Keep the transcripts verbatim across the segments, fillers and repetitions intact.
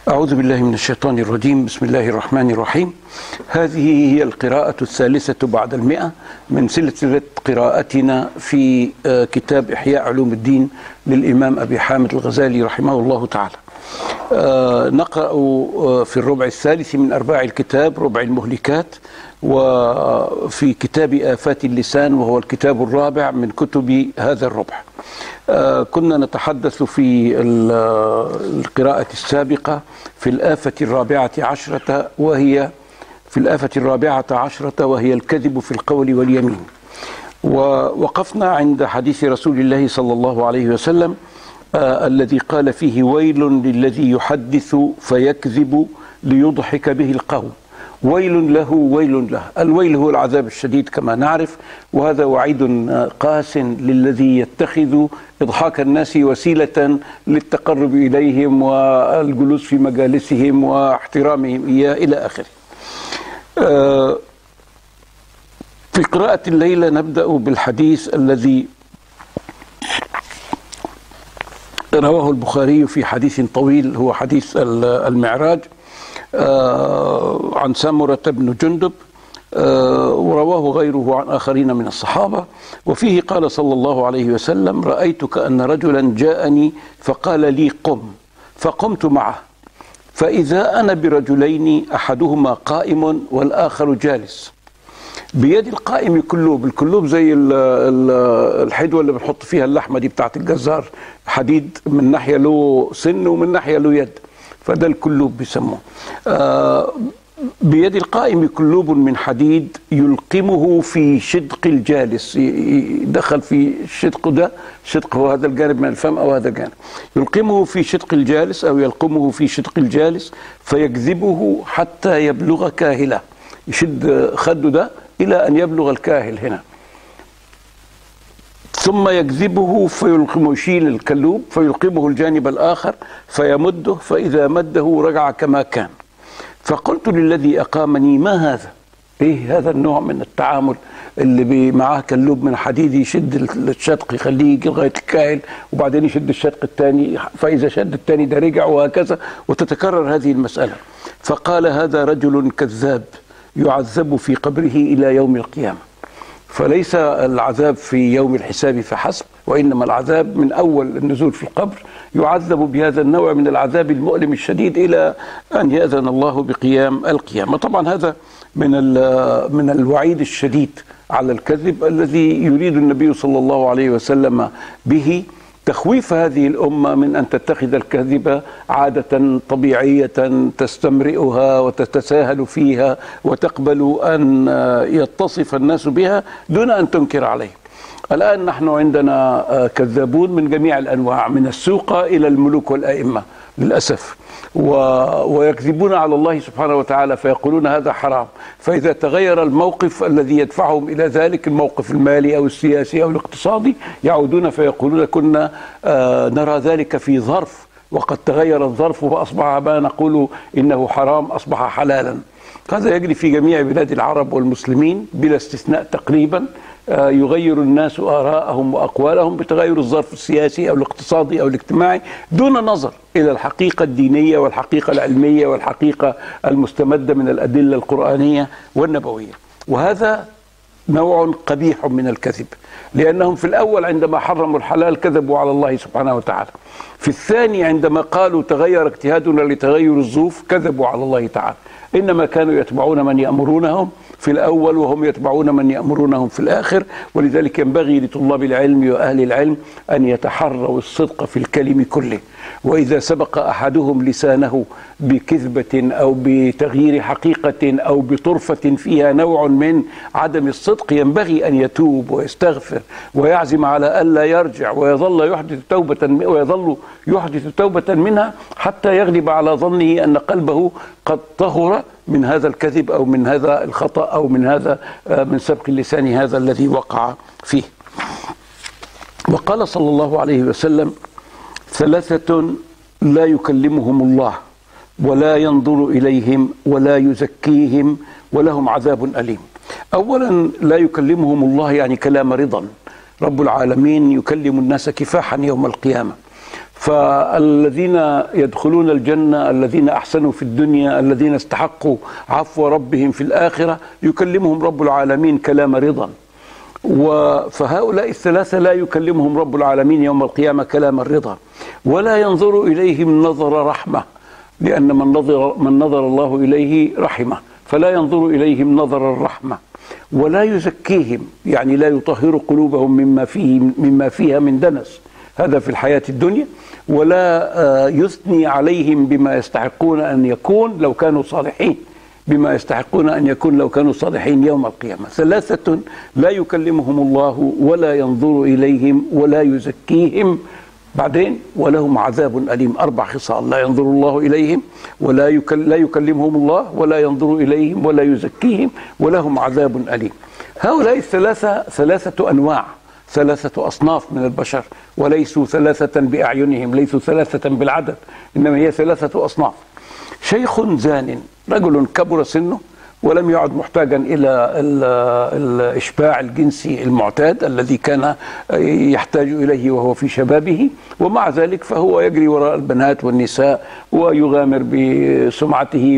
أعوذ بالله من الشيطان الرجيم. بسم الله الرحمن الرحيم. هذه هي القراءة الثالثة بعد المئة من سلسلة قراءتنا في كتاب إحياء علوم الدين للإمام أبي حامد الغزالي رحمه الله تعالى. نقرأ في الربع الثالث من أرباع الكتاب ربع المهلكات، وفي كتاب آفات اللسان، وهو الكتاب الرابع من كتب هذا الربع. كنا نتحدث في القراءة السابقة في الآفة الرابعة عشرة، وهي في الآفة الرابعة عشرة وهي الكذب في القول واليمين. ووقفنا عند حديث رسول الله صلى الله عليه وسلم آه الذي قال فيه: ويل للذي يحدث فيكذب ليضحك به القوم. ويل له ويل له. الويل هو العذاب الشديد كما نعرف، وهذا وعيد قاس للذي يتخذ إضحاك الناس وسيلة للتقرب إليهم والجلوس في مجالسهم واحترامهم إياه إلى آخره. آه في قراءة الليلة نبدأ بالحديث الذي رواه البخاري في حديث طويل، هو حديث المعراج آه عن سمرة بن جندب، آه ورواه غيره عن آخرين من الصحابة. وفيه قال صلى الله عليه وسلم: رأيت كأن رجلا جاءني فقال لي قم، فقمت معه، فإذا أنا برجلين أحدهما قائم والآخر جالس، بيد القائم كلوب. الكلوب زي الحدوة اللي بنحط فيها اللحمة دي بتاعت الجزار، حديد من ناحية له سن ومن ناحية له يد، فده الكلوب بيسموه. آه بيد القائم كلوب من حديد يلقمه في شدق الجالس، يدخل في الشدق ده، شدق هو هذا الجانب من الفم أو هذا الجانب، يلقمه في شدق الجالس أو يلقمه في شدق الجالس فيجذبه حتى يبلغ كاهله، يشد خده ده إلى أن يبلغ الكاهل هنا، ثم يجذبه فيلقمه، يشيل الكلوب فيلقمه الجانب الآخر فيمده، فإذا مده رجع كما كان. فقلت للذي أقامني: ما هذا؟ إيه هذا النوع من التعامل اللي معاه كلوب من حديد يشد الشدق يخليه يجي لغاية الكاهل، وبعدين يشد الشدق الثاني، فإذا شد الثاني ده رجع، وهكذا، وتتكرر هذه المسألة. فقال: هذا رجل كذاب يعذب في قبره إلى يوم القيامة. فليس العذاب في يوم الحساب فحسب، وإنما العذاب من أول النزول في القبر، يعذب بهذا النوع من العذاب المؤلم الشديد إلى أن يأذن الله بقيام القيامة. طبعا هذا من من الوعيد الشديد على الكذب الذي يريد النبي صلى الله عليه وسلم به تخويف هذه الأمة من أن تتخذ الكذب عادة طبيعية تستمرئها وتتساهل فيها وتقبل أن يتصف الناس بها دون أن تنكر عليه. الآن نحن عندنا كذابون من جميع الأنواع، من السوقة إلى الملوك والأئمة للأسف، و... ويكذبون على الله سبحانه وتعالى فيقولون هذا حرام. فإذا تغير الموقف الذي يدفعهم إلى ذلك، الموقف المالي أو السياسي أو الاقتصادي، يعودون فيقولون كنا آه نرى ذلك في ظرف، وقد تغير الظرف وأصبح ما نقول إنه حرام أصبح حلالا. هذا يجري في جميع بلاد العرب والمسلمين بلا استثناء تقريبا. يغير الناس آراءهم وأقوالهم بتغير الظرف السياسي أو الاقتصادي أو الاجتماعي، دون نظر إلى الحقيقة الدينية والحقيقة العلمية والحقيقة المستمدة من الأدلة القرآنية والنبوية. وهذا نوع قبيح من الكذب، لأنهم في الأول عندما حرموا الحلال كذبوا على الله سبحانه وتعالى، في الثاني عندما قالوا تغير اجتهادنا لتغير الظروف كذبوا على الله تعالى. إنما كانوا يتبعون من يأمرونهم في الأول، وهم يتبعون من يأمرونهم في الآخر. ولذلك ينبغي لطلاب العلم وأهل العلم أن يتحروا الصدق في الكلم كله، وإذا سبق أحدهم لسانه بكذبة أو بتغيير حقيقة أو بطرفة فيها نوع من عدم الصدق، ينبغي أن يتوب ويستغفر ويعزم على ألا يرجع، ويظل يحدث توبة ويظل يحدث توبة منها حتى يغلب على ظنه أن قلبه قد طهر من هذا الكذب أو من هذا الخطأ أو من هذا من سبق اللسان هذا الذي وقع فيه. وقال صلى الله عليه وسلم: ثلاثة لا يكلمهم الله ولا ينظر إليهم ولا يزكيهم ولهم عذاب أليم. أولا لا يكلمهم الله يعني كلام رضا، رب العالمين يكلم الناس كفاحا يوم القيامة، فالذين يدخلون الجنة الذين أحسنوا في الدنيا الذين استحقوا عفو ربهم في الآخرة يكلمهم رب العالمين كلام رضا. فهؤلاء الثلاثة لا يكلمهم رب العالمين يوم القيامة كلام الرضا، ولا ينظر إليهم نظر رحمة، لأن من نظر, من نظر الله إليه رحمه، فلا ينظر إليهم نظر الرحمة، ولا يزكيهم، يعني لا يطهر قلوبهم مما فيه مما فيها من دنس، هذا في الحياة الدنيا، ولا يثني عليهم بما يستحقون أن يكون لو كانوا صالحين، بما يستحقون أن يكون لو كانوا صالحين يوم القيامة. ثلاثة لا يكلمهم الله ولا ينظر إليهم ولا يزكيهم، بعدين ولهم عذاب أليم. أربع خصال: لا ينظر الله إليهم ولا يكل لا يكلمهم الله ولا ينظر إليهم ولا يزكيهم ولهم عذاب أليم. هؤلاء الثلاثة ثلاثة أنواع، ثلاثة أصناف من البشر، وليسوا ثلاثة بأعينهم، ليسوا ثلاثة بالعدد، إنما هي ثلاثة أصناف. شيخ زان، رجل كبر سنه ولم يعد محتاجا إلى الإشباع الجنسي المعتاد الذي كان يحتاج إليه وهو في شبابه، ومع ذلك فهو يجري وراء البنات والنساء ويغامر بسمعته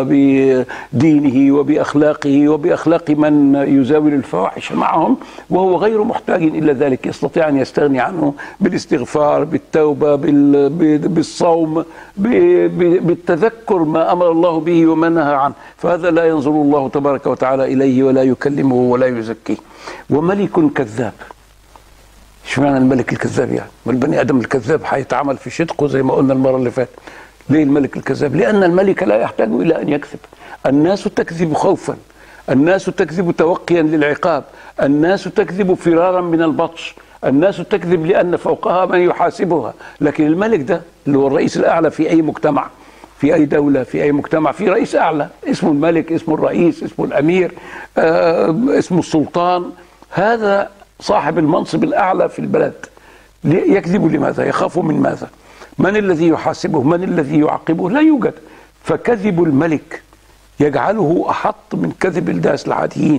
وبدينه وبأخلاقه وبأخلاق من يزاول الفواحش معهم، وهو غير محتاج إلى ذلك، يستطيع أن يستغني عنه بالاستغفار، بالتوبة، بالصوم، بالتذكر ما أمر الله به وما نهى عنه. فهذا لا ينظر الله تبارك وتعالى إليه ولا يكلمه ولا يزكيه. وملك كذاب. ايش معنى الملك الكذاب يعني؟ والبني آدم الكذاب هيتعامل في شدقه زي ما قلنا المرة اللي فاتت. ليه الملك الكذاب؟ لأن الملك لا يحتاج إلى أن يكذب. الناس تكذب خوفا، الناس تكذب توقيا للعقاب، الناس تكذب فرارا من البطش، الناس تكذب لأن فوقها من يحاسبها. لكن الملك ده اللي هو الرئيس الأعلى في أي مجتمع، في أي دولة، في أي مجتمع، في رئيس أعلى اسمه الملك، اسمه الرئيس، اسمه الأمير، آه، اسمه السلطان. هذا صاحب المنصب الأعلى في البلد. يكذب لماذا؟ يخاف من ماذا؟ من الذي يحاسبه؟ من الذي يعاقبه؟ لا يوجد. فكذب الملك يجعله أحط من كذب الناس العاديين،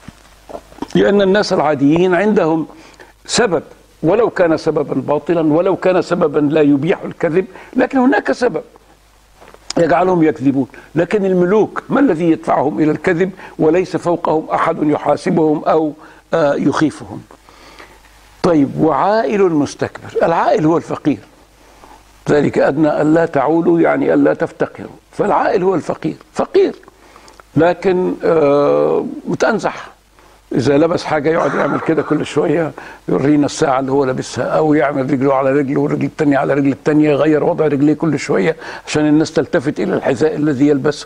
لأن الناس العاديين عندهم سبب، ولو كان سببا باطلا، ولو كان سببا لا يبيح الكذب، لكن هناك سبب يجعلهم يكذبون. لكن الملوك ما الذي يدفعهم إلى الكذب وليس فوقهم أحد يحاسبهم أو يخيفهم؟ طيب، وعائل مستكبر. العائل هو الفقير، ذلك أدنى ألا تعولوا، يعني ألا تفتقروا. فالعائل هو الفقير، فقير لكن آه متأنزح. إذا لبس حاجة يقعد يعمل كده كل شوية، يورينا الساعة اللي هو لابسها، أو يعمل رجله على رجله والرجل التانية على رجل التانية، يغير وضع رجليه كل شوية عشان الناس تلتفت إلى الحذاء الذي يلبسه،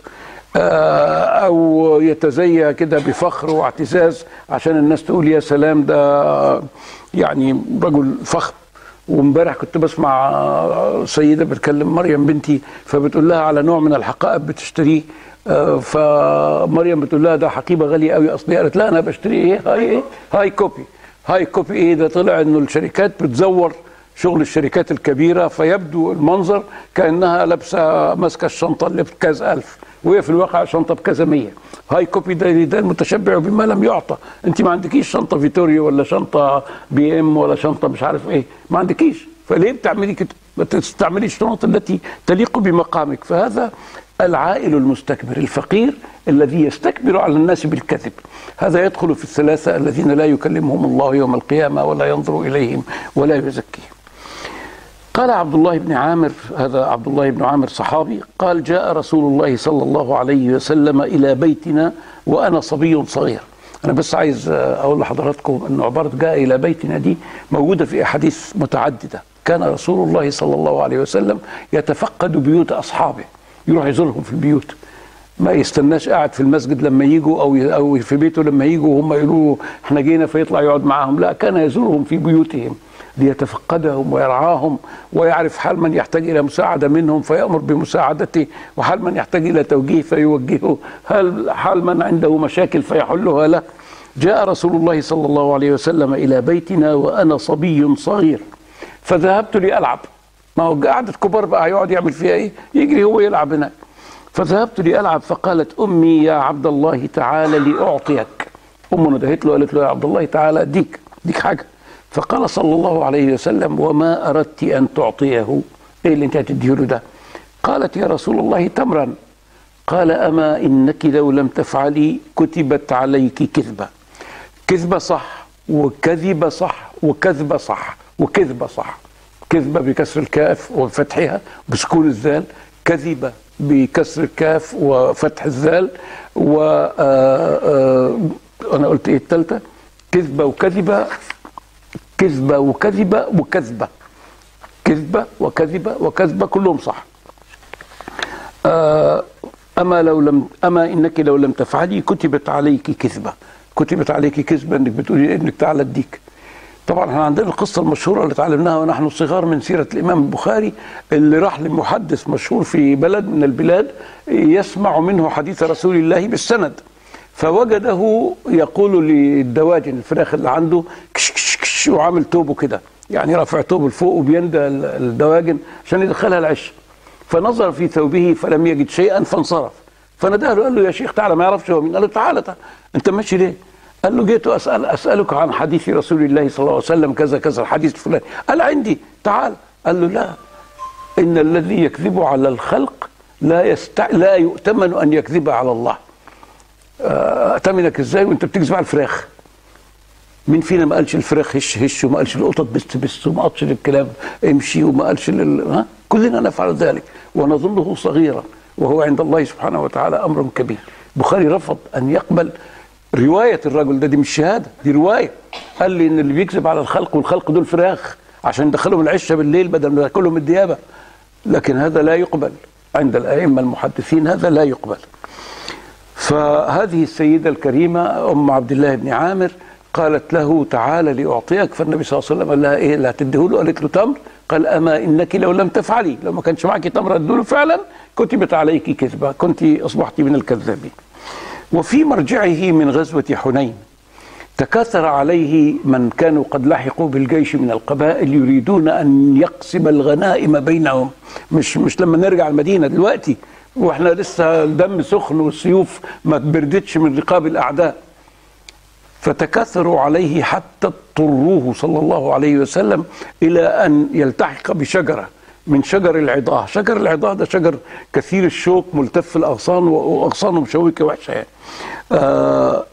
أو يتزيى كده بفخر واعتزاز عشان الناس تقول يا سلام ده يعني رجل فخم. وامبارح كنت بسمع سيدة بتكلم مريم بنتي، فبتقول لها على نوع من الحقائب بتشتريه، فمريم بتقول لها ده حقيبه غاليه قوي اصلي. قالت لا انا بشتري ايه؟ هاي ايه؟ هاي كوبي. هاي كوبي ايه ده؟ طلع انه الشركات بتزور شغل الشركات الكبيره، فيبدو المنظر كانها لابسه ماسكه الشنطه اللي بكذا الف، وهي في الواقع شنطه بكذا مية. هاي كوبي ده ده المتشبع بما لم يعطى. انت ما عندكيش شنطه فيتوريو ولا شنطه بي ام ولا شنطه مش عارف ايه، ما عندكيش، فليه بتعملي كده؟ ما تستعملي الشنط التي تليق بمقامك. فهذا العائل المستكبر، الفقير الذي يستكبر على الناس بالكذب. هذا يدخل في الثلاثة الذين لا يكلمهم الله يوم القيامة ولا ينظر إليهم ولا يزكيهم. قال عبد الله بن عامر، هذا عبد الله بن عامر صحابي، قال جاء رسول الله صلى الله عليه وسلم إلى بيتنا وأنا صبي صغير. أنا بس عايز أقول لحضراتكم أن عبارة جاء إلى بيتنا دي موجودة في أحاديث متعددة. كان رسول الله صلى الله عليه وسلم يتفقد بيوت أصحابه، يروح يزورهم في البيوت، ما يستناش قاعد في المسجد لما يجوا او او في بيته لما يجوا وهم يقولوا احنا جينا فيطلع يقعد معاهم، لا، كان يزورهم في بيوتهم ليتفقدهم ويرعاهم ويعرف حال من يحتاج الى مساعده منهم فيامر بمساعدته، وحال من يحتاج الى توجيه فيوجهه، هل حال من عنده مشاكل فيحلها له. جاء رسول الله صلى الله عليه وسلم الى بيتنا وانا صبي صغير، فذهبت لألعب. ما هو قعدة كبار بقى يقعد يعمل فيها ايه؟ يجري هو يلعب هناك. فذهبت لألعب فقالت أمي يا عبد الله تعالى لأعطيك. أمه ندهت له قالت له يا عبد الله تعالى أديك أديك حاجة. فقال صلى الله عليه وسلم: وما أردت أن تعطيه؟ إيه اللي أنت هتديه له ده؟ قالت: يا رسول الله تمرا. قال: أما إنك لو لم تفعلي كتبت عليك كذبة. كذبة صح، وكذبة صح، وكذبة صح، وكذبة صح. كذبة بكسر الكاف وفتحها بسكون الزال، كذبة بكسر الكاف وفتح الزال، و أنا قلت إيه الثالثة؟ كذبة وكذبة، كذبة وكذبة وكذبة، كذبة وكذبة وكذبة، كلهم صح. أما لو لم أما إنك لو لم تفعلي كتبت عليك كذبة. كتبت عليك كذبة إنك بتقولي إنك تعالى أديك. طبعا احنا عندنا القصة المشهورة اللي تعلمناها ونحن صغار من سيرة الإمام البخاري، اللي راح لمحدث مشهور في بلد من البلاد يسمع منه حديث رسول الله بالسند، فوجده يقول للدواجن الفراخ اللي عنده كش كش كش، وعامل توبه كده، يعني رافع توبه لفوق وبيندى الدواجن عشان يدخلها العش. فنظر في ثوبه فلم يجد شيئا فانصرف، فنداه له قال له: يا شيخ تعالى. ما يعرفش هو مين. قال له: تعالى تعالى، انت ماشي ليه؟ قال له: جيت أسأل أسألك عن حديث رسول الله صلى الله عليه وسلم كذا كذا، الحديث الفلاني. قال: عندي، تعال. قال له: لا، إن الذي يكذب على الخلق لا يستع... لا يؤتمن أن يكذب على الله. أأتمنك إزاي وأنت بتكذب على الفراخ؟ مين فينا ما قالش الفراخ هش هش، وما قالش القطط بس بس، وما قالش للكلاب امشي، وما قالش لل... ها؟ كلنا نفعل ذلك ونظنه صغيرا، وهو عند الله سبحانه وتعالى أمر كبير. البخاري رفض أن يقبل رواية الرجل ده، دي مش شهادة، دي رواية. قال لي إن اللي بيكذب على الخلق، والخلق دول فراخ عشان يدخلهم العشة بالليل بدل ما ياكلهم الديابة. لكن هذا لا يقبل عند الأئمة المحدثين، هذا لا يقبل. فهذه السيدة الكريمة أم عبد الله بن عامر قالت له: تعال لأعطيك. فالنبي صلى الله عليه وسلم قال لها: إيه اللي هتديه له؟ قالت له: تمر. قال: أما إنك لو لم تفعلي، لو ما كانش معك تمر ادوا فعلا كتبت عليك كذبة، كنت أصبحت من الكذابين. وفي مرجعه من غزوة حنين تكاثر عليه من كانوا قد لحقوا بالجيش من القبائل يريدون أن يقسم الغنائم بينهم. مش مش لما نرجع المدينة دلوقتي واحنا لسه الدم سخن والسيوف ما تبردتش من رقاب الأعداء. فتكاثروا عليه حتى اضطروه صلى الله عليه وسلم إلى أن يلتحق بشجرة من شجر العضاه. شجر العضاه ده شجر كثير الشوك ملتف الأغصان وأغصانه مشوكة وحشة يعني. آه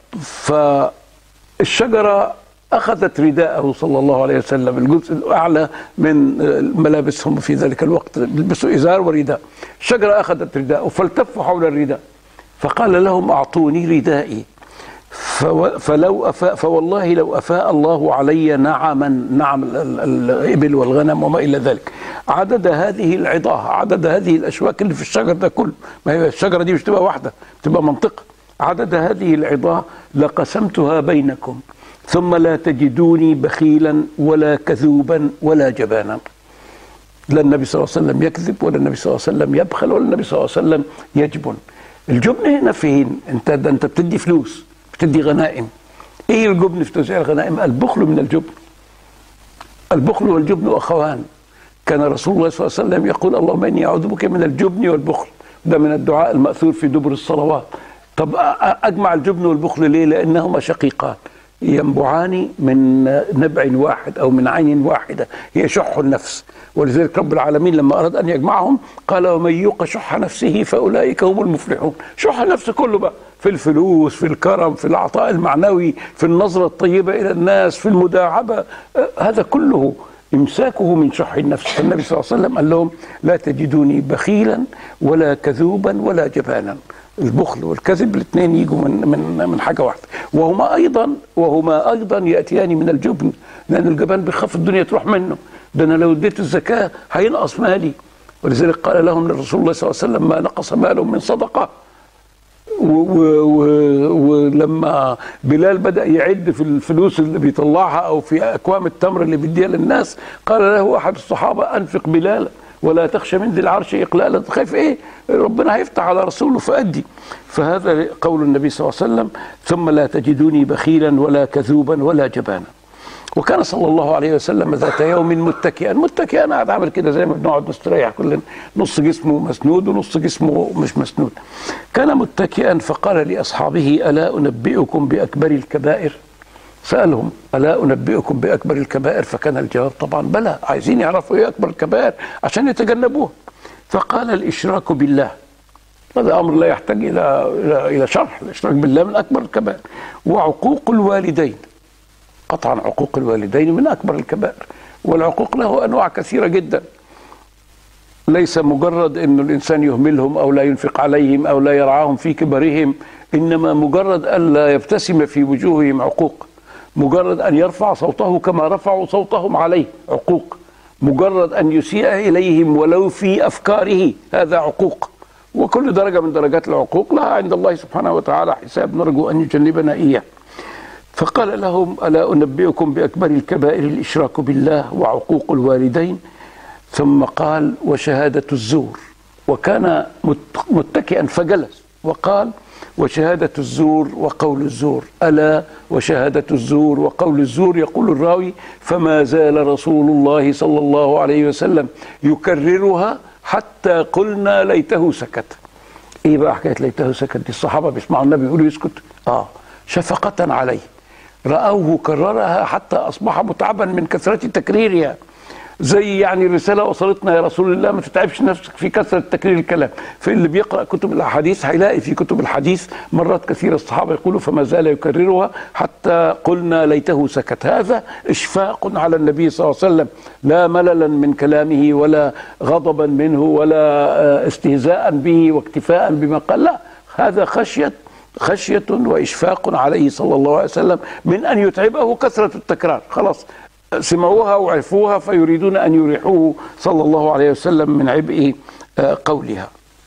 فالشجرة أخذت رداءه صلى الله عليه وسلم، الجزء الأعلى من ملابسهم في ذلك الوقت، لبسوا إزار ورداء. الشجرة أخذت رداءه فالتفوا حول الرداء، فقال لهم: أعطوني ردائي. فلو أفاء فوالله لو أفاء الله علي نعما، نعم الإبل والغنم وما إلى ذلك، عدد هذه العضاه، عدد هذه الأشواك اللي في الشجر ده كله، ما هي الشجرة دي مش تبقى واحدة، تبقى منطقة، عدد هذه العضاه لقسمتها بينكم، ثم لا تجدوني بخيلا ولا كذوبا ولا جبانا. لا النبي صلى الله عليه وسلم يكذب، ولا النبي صلى الله عليه وسلم يبخل، ولا النبي صلى الله عليه وسلم يجبن. الجبن هنا فين؟ انت ده انت بتدي فلوس، بتدي غنائم. ايه الجبن في توزيع الغنائم؟ البخل من الجبن. البخل والجبن اخوان. كان رسول الله صلى الله عليه وسلم يقول: اللهم اني اعوذ بك من الجبن والبخل. ده من الدعاء المأثور في دبر الصلوات. طب اجمع الجبن والبخل ليه؟ لانهما شقيقان ينبعان من نبع واحد او من عين واحده، هي شح النفس. ولذلك رب العالمين لما اراد ان يجمعهم قال: ومن يوق شح نفسه فاولئك هم المفلحون. شح النفس كله بقى، في الفلوس، في الكرم، في العطاء المعنوي، في النظره الطيبه الى الناس، في المداعبه، هذا كله امساكه من شح النفس. فالنبي صلى الله عليه وسلم قال لهم: لا تجدوني بخيلا ولا كذوبا ولا جبانا. البخل والكذب الاثنين يجوا من من من حاجه واحده، وهما ايضا وهما ايضا ياتيان من الجبن، لان الجبان بيخاف الدنيا تروح منه. ده انا لو اديت الزكاه هينقص مالي. ولذلك قال لهم الرسول الله صلى الله عليه وسلم: ما نقص مال من صدقه. ولما بلال بدأ يعد في الفلوس اللي بيطلعها او في اكوام التمر اللي بيديها للناس، قال له احد الصحابه: انفق بلالا ولا تخشى من ذي العرش إقلالا. خايف ايه؟ ربنا هيفتح على رسوله فأدي. فهذا قول النبي صلى الله عليه وسلم: ثم لا تجدوني بخيلا ولا كذوبا ولا جبانا. وكان صلى الله عليه وسلم ذات يوم متكئا، متكئا قاعد عامل كده زي ما بنقعد نستريح كلنا، نص جسمه مسنود ونص جسمه مش مسنود. كان متكئا فقال لأصحابه: ألا أنبئكم بأكبر الكبائر؟ سألهم ألا أنبئكم بأكبر الكبائر؟ فكان الجواب طبعا بلى، عايزين يعرفوا إيه أكبر الكبائر عشان يتجنبوه. فقال الإشراك بالله، هذا أمر لا يحتاج إلى إلى إلى شرح، الإشراك بالله من أكبر الكبائر. وعقوق الوالدين، قطعا عقوق الوالدين من أكبر الكبائر. والعقوق له أنواع كثيرة جدا، ليس مجرد أن الإنسان يهملهم أو لا ينفق عليهم أو لا يرعاهم في كبرهم، إنما مجرد أن لا يبتسم في وجوههم عقوق، مجرد أن يرفع صوته كما رفعوا صوتهم عليه عقوق، مجرد أن يسيء إليهم ولو في أفكاره هذا عقوق. وكل درجة من درجات العقوق لها عند الله سبحانه وتعالى حساب نرجو أن يجنبنا إياه. فقال لهم ألا أنبئكم بأكبر الكبائر الإشراك بالله وعقوق الوالدين، ثم قال وشهادة الزور، وكان متكئا فجلس وقال وشهادة الزور وقول الزور، ألا وشهادة الزور وقول الزور. يقول الراوي فما زال رسول الله صلى الله عليه وسلم يكررها حتى قلنا ليته سكت. ايه بقى حكايه ليته سكت دي؟ الصحابه بيسمعوا النبي يقولوا يسكت، اه شفقه عليه، راوه كررها حتى اصبح متعبا من كثره تكريرها. زي يعني رساله وصلتنا يا رسول الله ما تتعبش نفسك في كثره تكرير الكلام. فاللي بيقرا كتب الاحاديث هيلاقي في كتب الحديث مرات كثيره الصحابه يقولوا فما زال يكررها حتى قلنا ليته سكت. هذا اشفاق على النبي صلى الله عليه وسلم، لا مللا من كلامه ولا غضبا منه ولا استهزاء به واكتفاء بما قال، لا، هذا خشيه خشيه واشفاق عليه صلى الله عليه وسلم من ان يتعبه كثره التكرار. خلاص سمعوها وعرفوها فيريدون أن يريحوه صلى الله عليه وسلم من عبء قولها.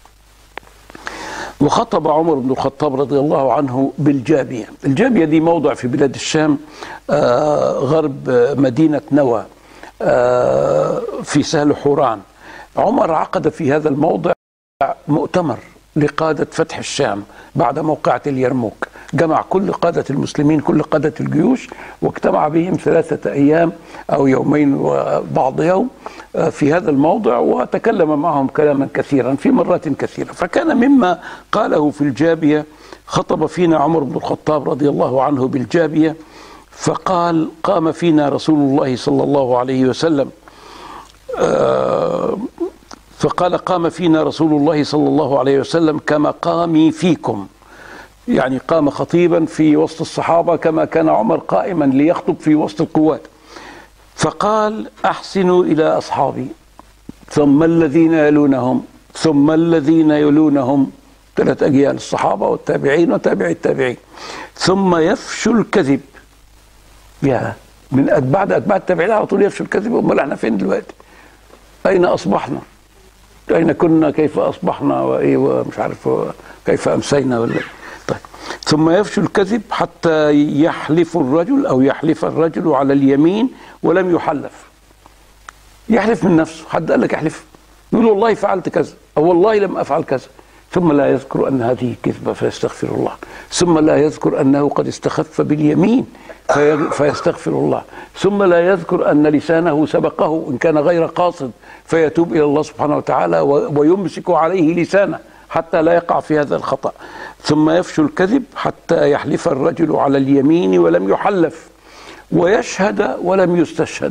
وخطب عمر بن الخطاب رضي الله عنه بالجابية. الجابية دي موضع في بلاد الشام غرب مدينة نوى في سهل حوران. عمر عقد في هذا الموضع مؤتمر لقادة فتح الشام بعد موقعة اليرموك، جمع كل قادة المسلمين كل قادة الجيوش واجتمع بهم ثلاثة أيام أو يومين وبعض يوم في هذا الموضع، وتكلم معهم كلاما كثيرا في مرات كثيرة. فكان مما قاله في الجابية خطب فينا عمر بن الخطاب رضي الله عنه بالجابية، فقال قام فينا رسول الله صلى الله عليه وسلم آه فقال قام فينا رسول الله صلى الله عليه وسلم كمقامي فيكم، يعني قام خطيبا في وسط الصحابة كما كان عمر قائما ليخطب في وسط القوات. فقال أحسنوا إلى أصحابي ثم الذين يلونهم ثم الذين يلونهم، ثلاث أجيال الصحابة والتابعين وتابع التابعين، ثم يفشو الكذب. يا من بعد أتباع التابعين على طول يفشو الكذب. أمال احنا فين دلوقتي؟ أين أصبحنا؟ أين كنا؟ كيف أصبحنا؟ وإيه ومش عارف كيف أمسينا ولا. طيب ثم يفشو الكذب حتى يحلف الرجل أو يحلف الرجل على اليمين ولم يحلف. يحلف من نفسه، حد قال لك احلف؟ يقول والله فعلت كذا أو والله لم أفعل كذا، ثم لا يذكر أن هذه كذبة فيستغفر الله، ثم لا يذكر أنه قد استخف باليمين فيستغفر الله، ثم لا يذكر أن لسانه سبقه إن كان غير قاصد فيتوب إلى الله سبحانه وتعالى ويمسك عليه لسانه حتى لا يقع في هذا الخطأ. ثم يفشو الكذب حتى يحلف الرجل على اليمين ولم يحلف، ويشهد ولم يستشهد.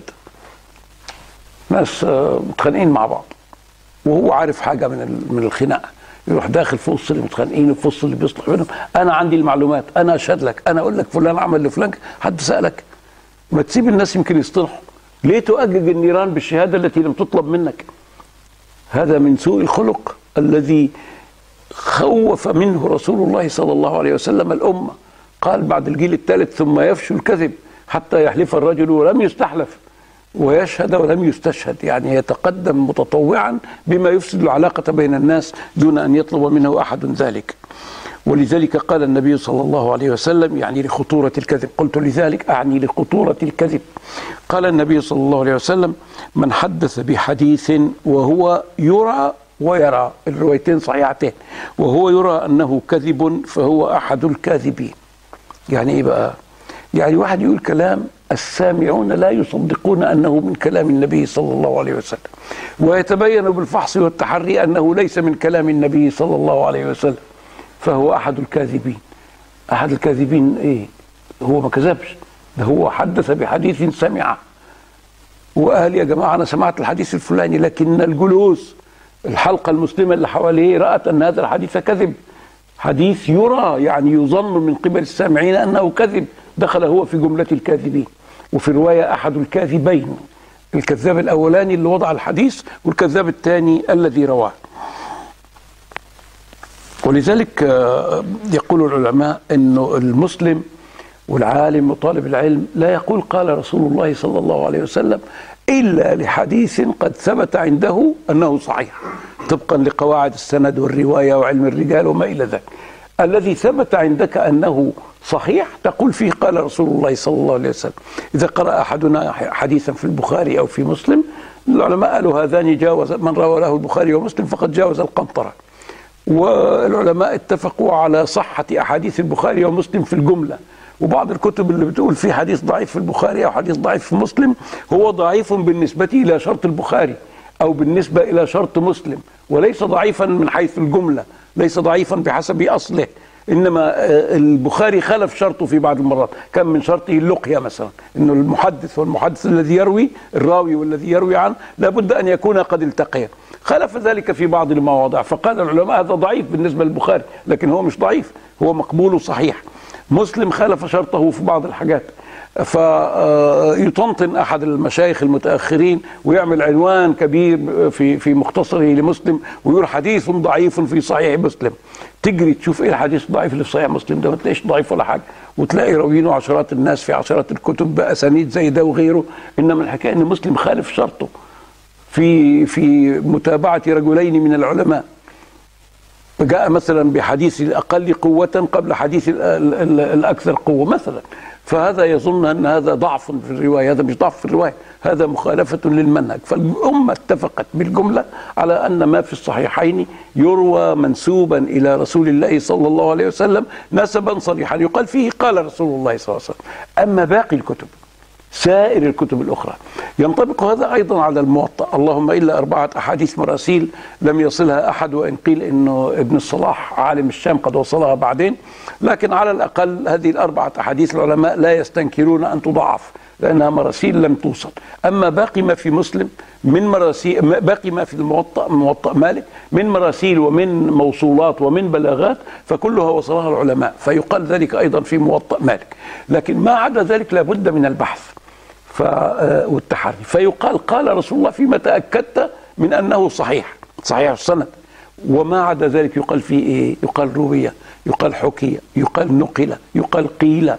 ناس متخانقين مع بعض وهو عارف حاجة من من الخناقة، يروح داخل في وسط اللي متخانقين وفي وسط اللي بيصلح بينهم، انا عندي المعلومات، انا اشهد لك، انا اقول لك فلان عمل لفلان. حد سالك؟ ما تسيب الناس يمكن يصطلحوا. ليه تؤجج النيران بالشهاده التي لم تطلب منك؟ هذا من سوء الخلق الذي خوف منه رسول الله صلى الله عليه وسلم الامه. قال بعد الجيل الثالث ثم يفشو الكذب حتى يحلف الرجل ولم يستحلف ويشهد ولم يستشهد، يعني يتقدم متطوعا بما يفسد العلاقة بين الناس دون أن يطلب منه أحد ذلك. ولذلك قال النبي صلى الله عليه وسلم يعني لخطورة الكذب، قلت لذلك أعني لخطورة الكذب، قال النبي صلى الله عليه وسلم من حدث بحديث وهو يرى ويرى، الروايتين صحيحتين، وهو يرى أنه كذب فهو أحد الكاذبين. يعني إيه بقى؟ يعني واحد يقول كلام السامعون لا يصدقون أنه من كلام النبي صلى الله عليه وسلم، ويتبين بالفحص والتحري أنه ليس من كلام النبي صلى الله عليه وسلم، فهو أحد الكاذبين. أحد الكاذبين إيه؟ هو ما كذبش، ده هو حدث بحديث سمعه وقال يا جماعة أنا سمعت الحديث الفلاني، لكن الجلوس الحلقة المسلمة اللي حواليه رأت أن هذا الحديث كذب، حديث يرى يعني يظن من قبل السامعين أنه كذب، دخل هو في جملة الكاذبين. وفي رواية أحد الكاذبين، الكذاب الأولاني اللي وضع الحديث والكذاب الثاني الذي رواه. ولذلك يقول العلماء أنه المسلم والعالم وطالب العلم لا يقول قال رسول الله صلى الله عليه وسلم إلا لحديث قد ثبت عنده أنه صحيح طبقا لقواعد السند والرواية وعلم الرجال وما إلى ذلك. الذي ثبت عندك أنه صحيح تقول فيه قال رسول الله صلى الله عليه وسلم. إذا قرأ أحدنا حديثا في البخاري أو في مسلم، العلماء قالوا هذان جاوز، من روى له البخاري ومسلم فقد جاوز القنطرة. والعلماء اتفقوا على صحة أحاديث البخاري ومسلم في الجملة. وبعض الكتب اللي بتقول في حديث ضعيف في البخاري أو حديث ضعيف في مسلم هو ضعيف بالنسبة إلى شرط البخاري أو بالنسبة إلى شرط مسلم، وليس ضعيفا من حيث الجملة، ليس ضعيفا بحسب أصله، إنما البخاري خلف شرطه في بعض المرات. كان من شرطه اللقية مثلا، إنه المحدث والمحدث الذي يروي، الراوي والذي يروي عنه لابد أن يكون قد التقيا، خلف ذلك في بعض المواضع، فقال العلماء هذا ضعيف بالنسبة للبخاري، لكن هو مش ضعيف، هو مقبول صحيح. مسلم خالف شرطه في بعض الحاجات، فيطنطن أحد المشايخ المتأخرين ويعمل عنوان كبير في في مختصره لمسلم ويقول حديث ضعيف في صحيح مسلم. تجري تشوف ايه الحديث الضعيف اللي في صحيح مسلم ده، ما تلاقيش ضعيف ولا حاجه، وتلاقي راويينه عشرات الناس في عشرات الكتب بأسانيد زي ده وغيره. انما الحكايه ان مسلم خالف شرطه في في متابعه رجلين من العلماء، جاء مثلا بحديث الأقل قوة قبل حديث الأكثر قوة مثلا، فهذا يظن أن هذا ضعف في الرواية. هذا مش ضعف في الرواية، هذا مخالفة للمنهج. فالأمة اتفقت بالجملة على أن ما في الصحيحين يروى منسوبا إلى رسول الله صلى الله عليه وسلم نسبا صريحا يقال فيه قال رسول الله صلى الله عليه وسلم. أما باقي الكتب سائر الكتب الأخرى ينطبق هذا أيضا على الموطأ، اللهم إلا أربعة أحاديث مراسيل لم يصلها أحد، وإن قيل إنه ابن الصلاح عالم الشام قد وصلها بعدين، لكن على الأقل هذه الأربعة أحاديث العلماء لا يستنكرون أن تضعف لأنها مراسيل لم توصل. أما باقي ما في مسلم من مراسيل، باقي ما في الموطأ موطأ مالك من مراسيل ومن موصولات ومن بلاغات فكلها وصلها العلماء، فيقال ذلك أيضا في موطأ مالك. لكن ما عدا ذلك لابد من البحث والتحري، فيقال قال رسول الله فيما تأكدت من أنه صحيح صحيح السند، وما عدا ذلك يقال فيه إيه؟ يقال روية، يقال حكية، يقال نقلة، يقال قيلة،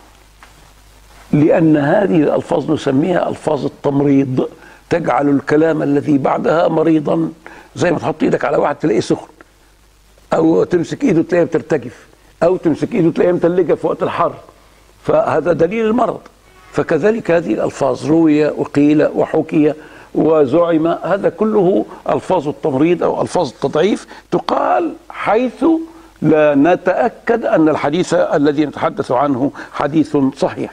لأن هذه الألفاظ نسميها ألفاظ التمريض، تجعل الكلام الذي بعدها مريضا، زي ما تحط إيدك على واحد تلاقيه سخن، أو تمسك إيده تلاقيه بترتجف، أو تمسك إيده تلاقيه متلجة في وقت الحر، فهذا دليل المرض. فكذلك هذه الألفاظ روية وقيل وحكي وزعم، هذا كله ألفاظ التمريض أو ألفاظ التضعيف تقال حيث لا نتأكد أن الحديث الذي نتحدث عنه حديث صحيح.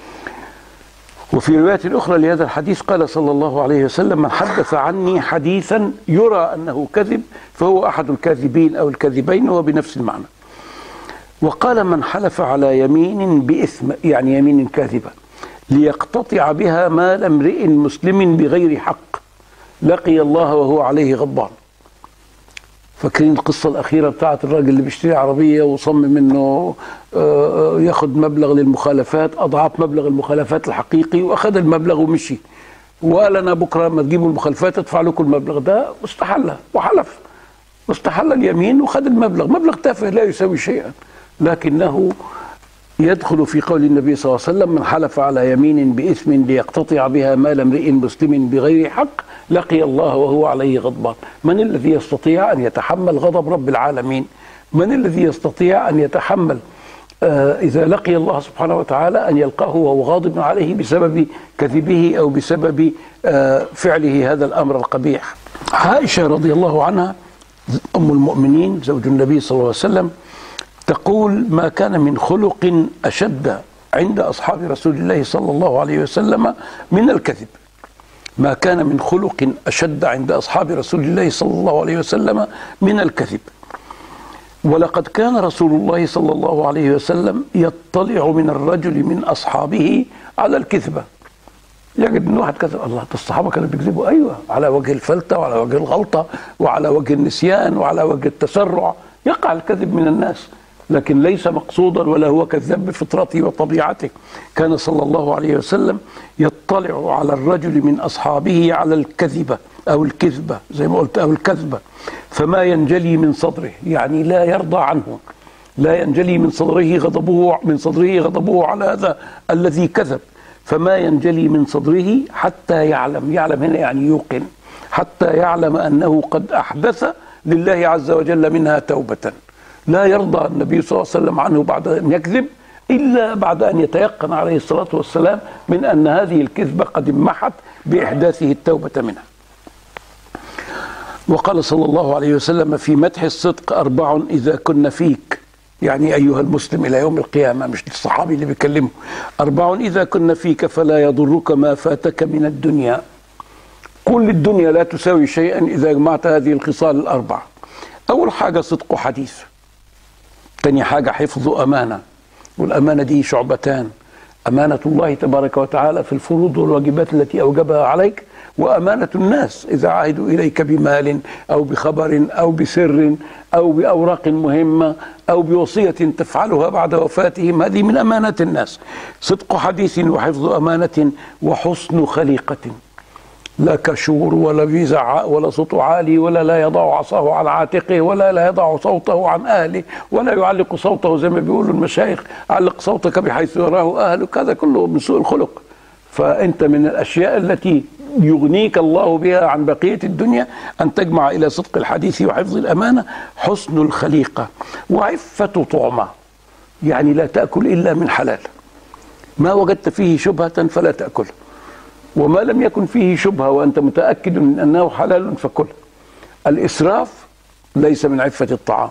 وفي رواية أخرى لهذا الحديث قال صلى الله عليه وسلم من حدث عني حديثا يرى أنه كذب فهو أحد الكاذبين أو الكاذبين، وهو بنفس المعنى. وقال من حلف على يمين بإثم، يعني يمين كاذبة، ليقتطع بها مال امرئ مسلم بغير حق لقي الله وهو عليه غضبان. فاكرين القصة الأخيرة بتاعت الراجل اللي بيشتري عربية وصمم انه ياخد مبلغ للمخالفات أضعاف مبلغ المخالفات الحقيقي، وأخذ المبلغ ومشي وقال أنا بكرة ما تجيبوا المخالفات أدفع لكم المبلغ ده، واستحلها وحلف واستحل اليمين وخذ المبلغ، مبلغ تافه لا يساوي شيئا، لكنه يدخل في قول النبي صلى الله عليه وسلم من حلف على يمين بإثم ليقتطع بها مال امرئ مسلم بغير حق لقي الله وهو عليه غضبان. من الذي يستطيع أن يتحمل غضب رب العالمين؟ من الذي يستطيع أن يتحمل آه إذا لقي الله سبحانه وتعالى أن يلقاه وهو غاضب عليه بسبب كذبه أو بسبب آه فعله هذا الأمر القبيح؟ عائشة رضي الله عنها أم المؤمنين زوج النبي صلى الله عليه وسلم تقول ما كان من خلق أشد عند أصحاب رسول الله صلى الله عليه وسلم من الكذب، ما كان من خلق أشد عند أصحاب رسول الله صلى الله عليه وسلم من الكذب. ولقد كان رسول الله صلى الله عليه وسلم يطلع من الرجل من أصحابه على الكذبة. يجد ان واحد كذب، الله ده الصحابه كانوا بيكذبوا، ايوه، على وجه الفلته وعلى وجه الغلطه وعلى وجه النسيان وعلى وجه التسرع يقع الكذب من الناس، لكن ليس مقصودا ولا هو كذاب بفطرته وطبيعته. كان صلى الله عليه وسلم يطلع على الرجل من اصحابه على الكذبه او الكذبه زي ما قلت او الكذبه، فما ينجلي من صدره، يعني لا يرضى عنه، لا ينجلي من صدره غضبه من صدره غضبه على هذا الذي كذب، فما ينجلي من صدره حتى يعلم، يعلم هنا يعني يوقن، حتى يعلم أنه قد أحدث لله عز وجل منها توبة. لا يرضى النبي صلى الله عليه وسلم عنه بعد أن يكذب إلا بعد أن يتيقن عليه الصلاة والسلام من أن هذه الكذبة قد امحت بإحداثه التوبة منها. وقال صلى الله عليه وسلم في مدح الصدق: أربع إذا كن فيك، يعني أيها المسلم إلى يوم القيامة، مش الصحابي اللي بيكلمه، أربع إذا كن فيك فلا يضرك ما فاتك من الدنيا. كل الدنيا لا تساوي شيئا إذا جمعت هذه الخصال الأربع. أول حاجة صدق حديث، تاني حاجة حفظ أمانة، والأمانة دي شعبتان: أمانة الله تبارك وتعالى في الفروض والواجبات التي أوجبها عليك، وأمانة الناس إذا عاهدوا إليك بمال أو بخبر أو بسر أو بأوراق مهمة أو بوصية تفعلها بعد وفاتهم، هذه من أمانة الناس. صدق حديث وحفظ أمانة وحسن خليقة، لا كشور ولا بيزعق ولا صوته عالي ولا لا يضع عصاه على عاتقه ولا لا يضع صوته عن أهله ولا يعلق صوته زي ما بيقولوا المشايخ: علق صوتك بحيث يراه أهلك. هذا كله من سوء الخلق. فأنت من الأشياء التي يغنيك الله بها عن بقية الدنيا أن تجمع إلى صدق الحديث وحفظ الأمانة حسن الخليقة وعفة طعمة، يعني لا تأكل إلا من حلال، ما وجدت فيه شبهة فلا تأكله، وما لم يكن فيه شبهة وأنت متأكد من أنه حلال فكله. الإسراف ليس من عفة الطعام.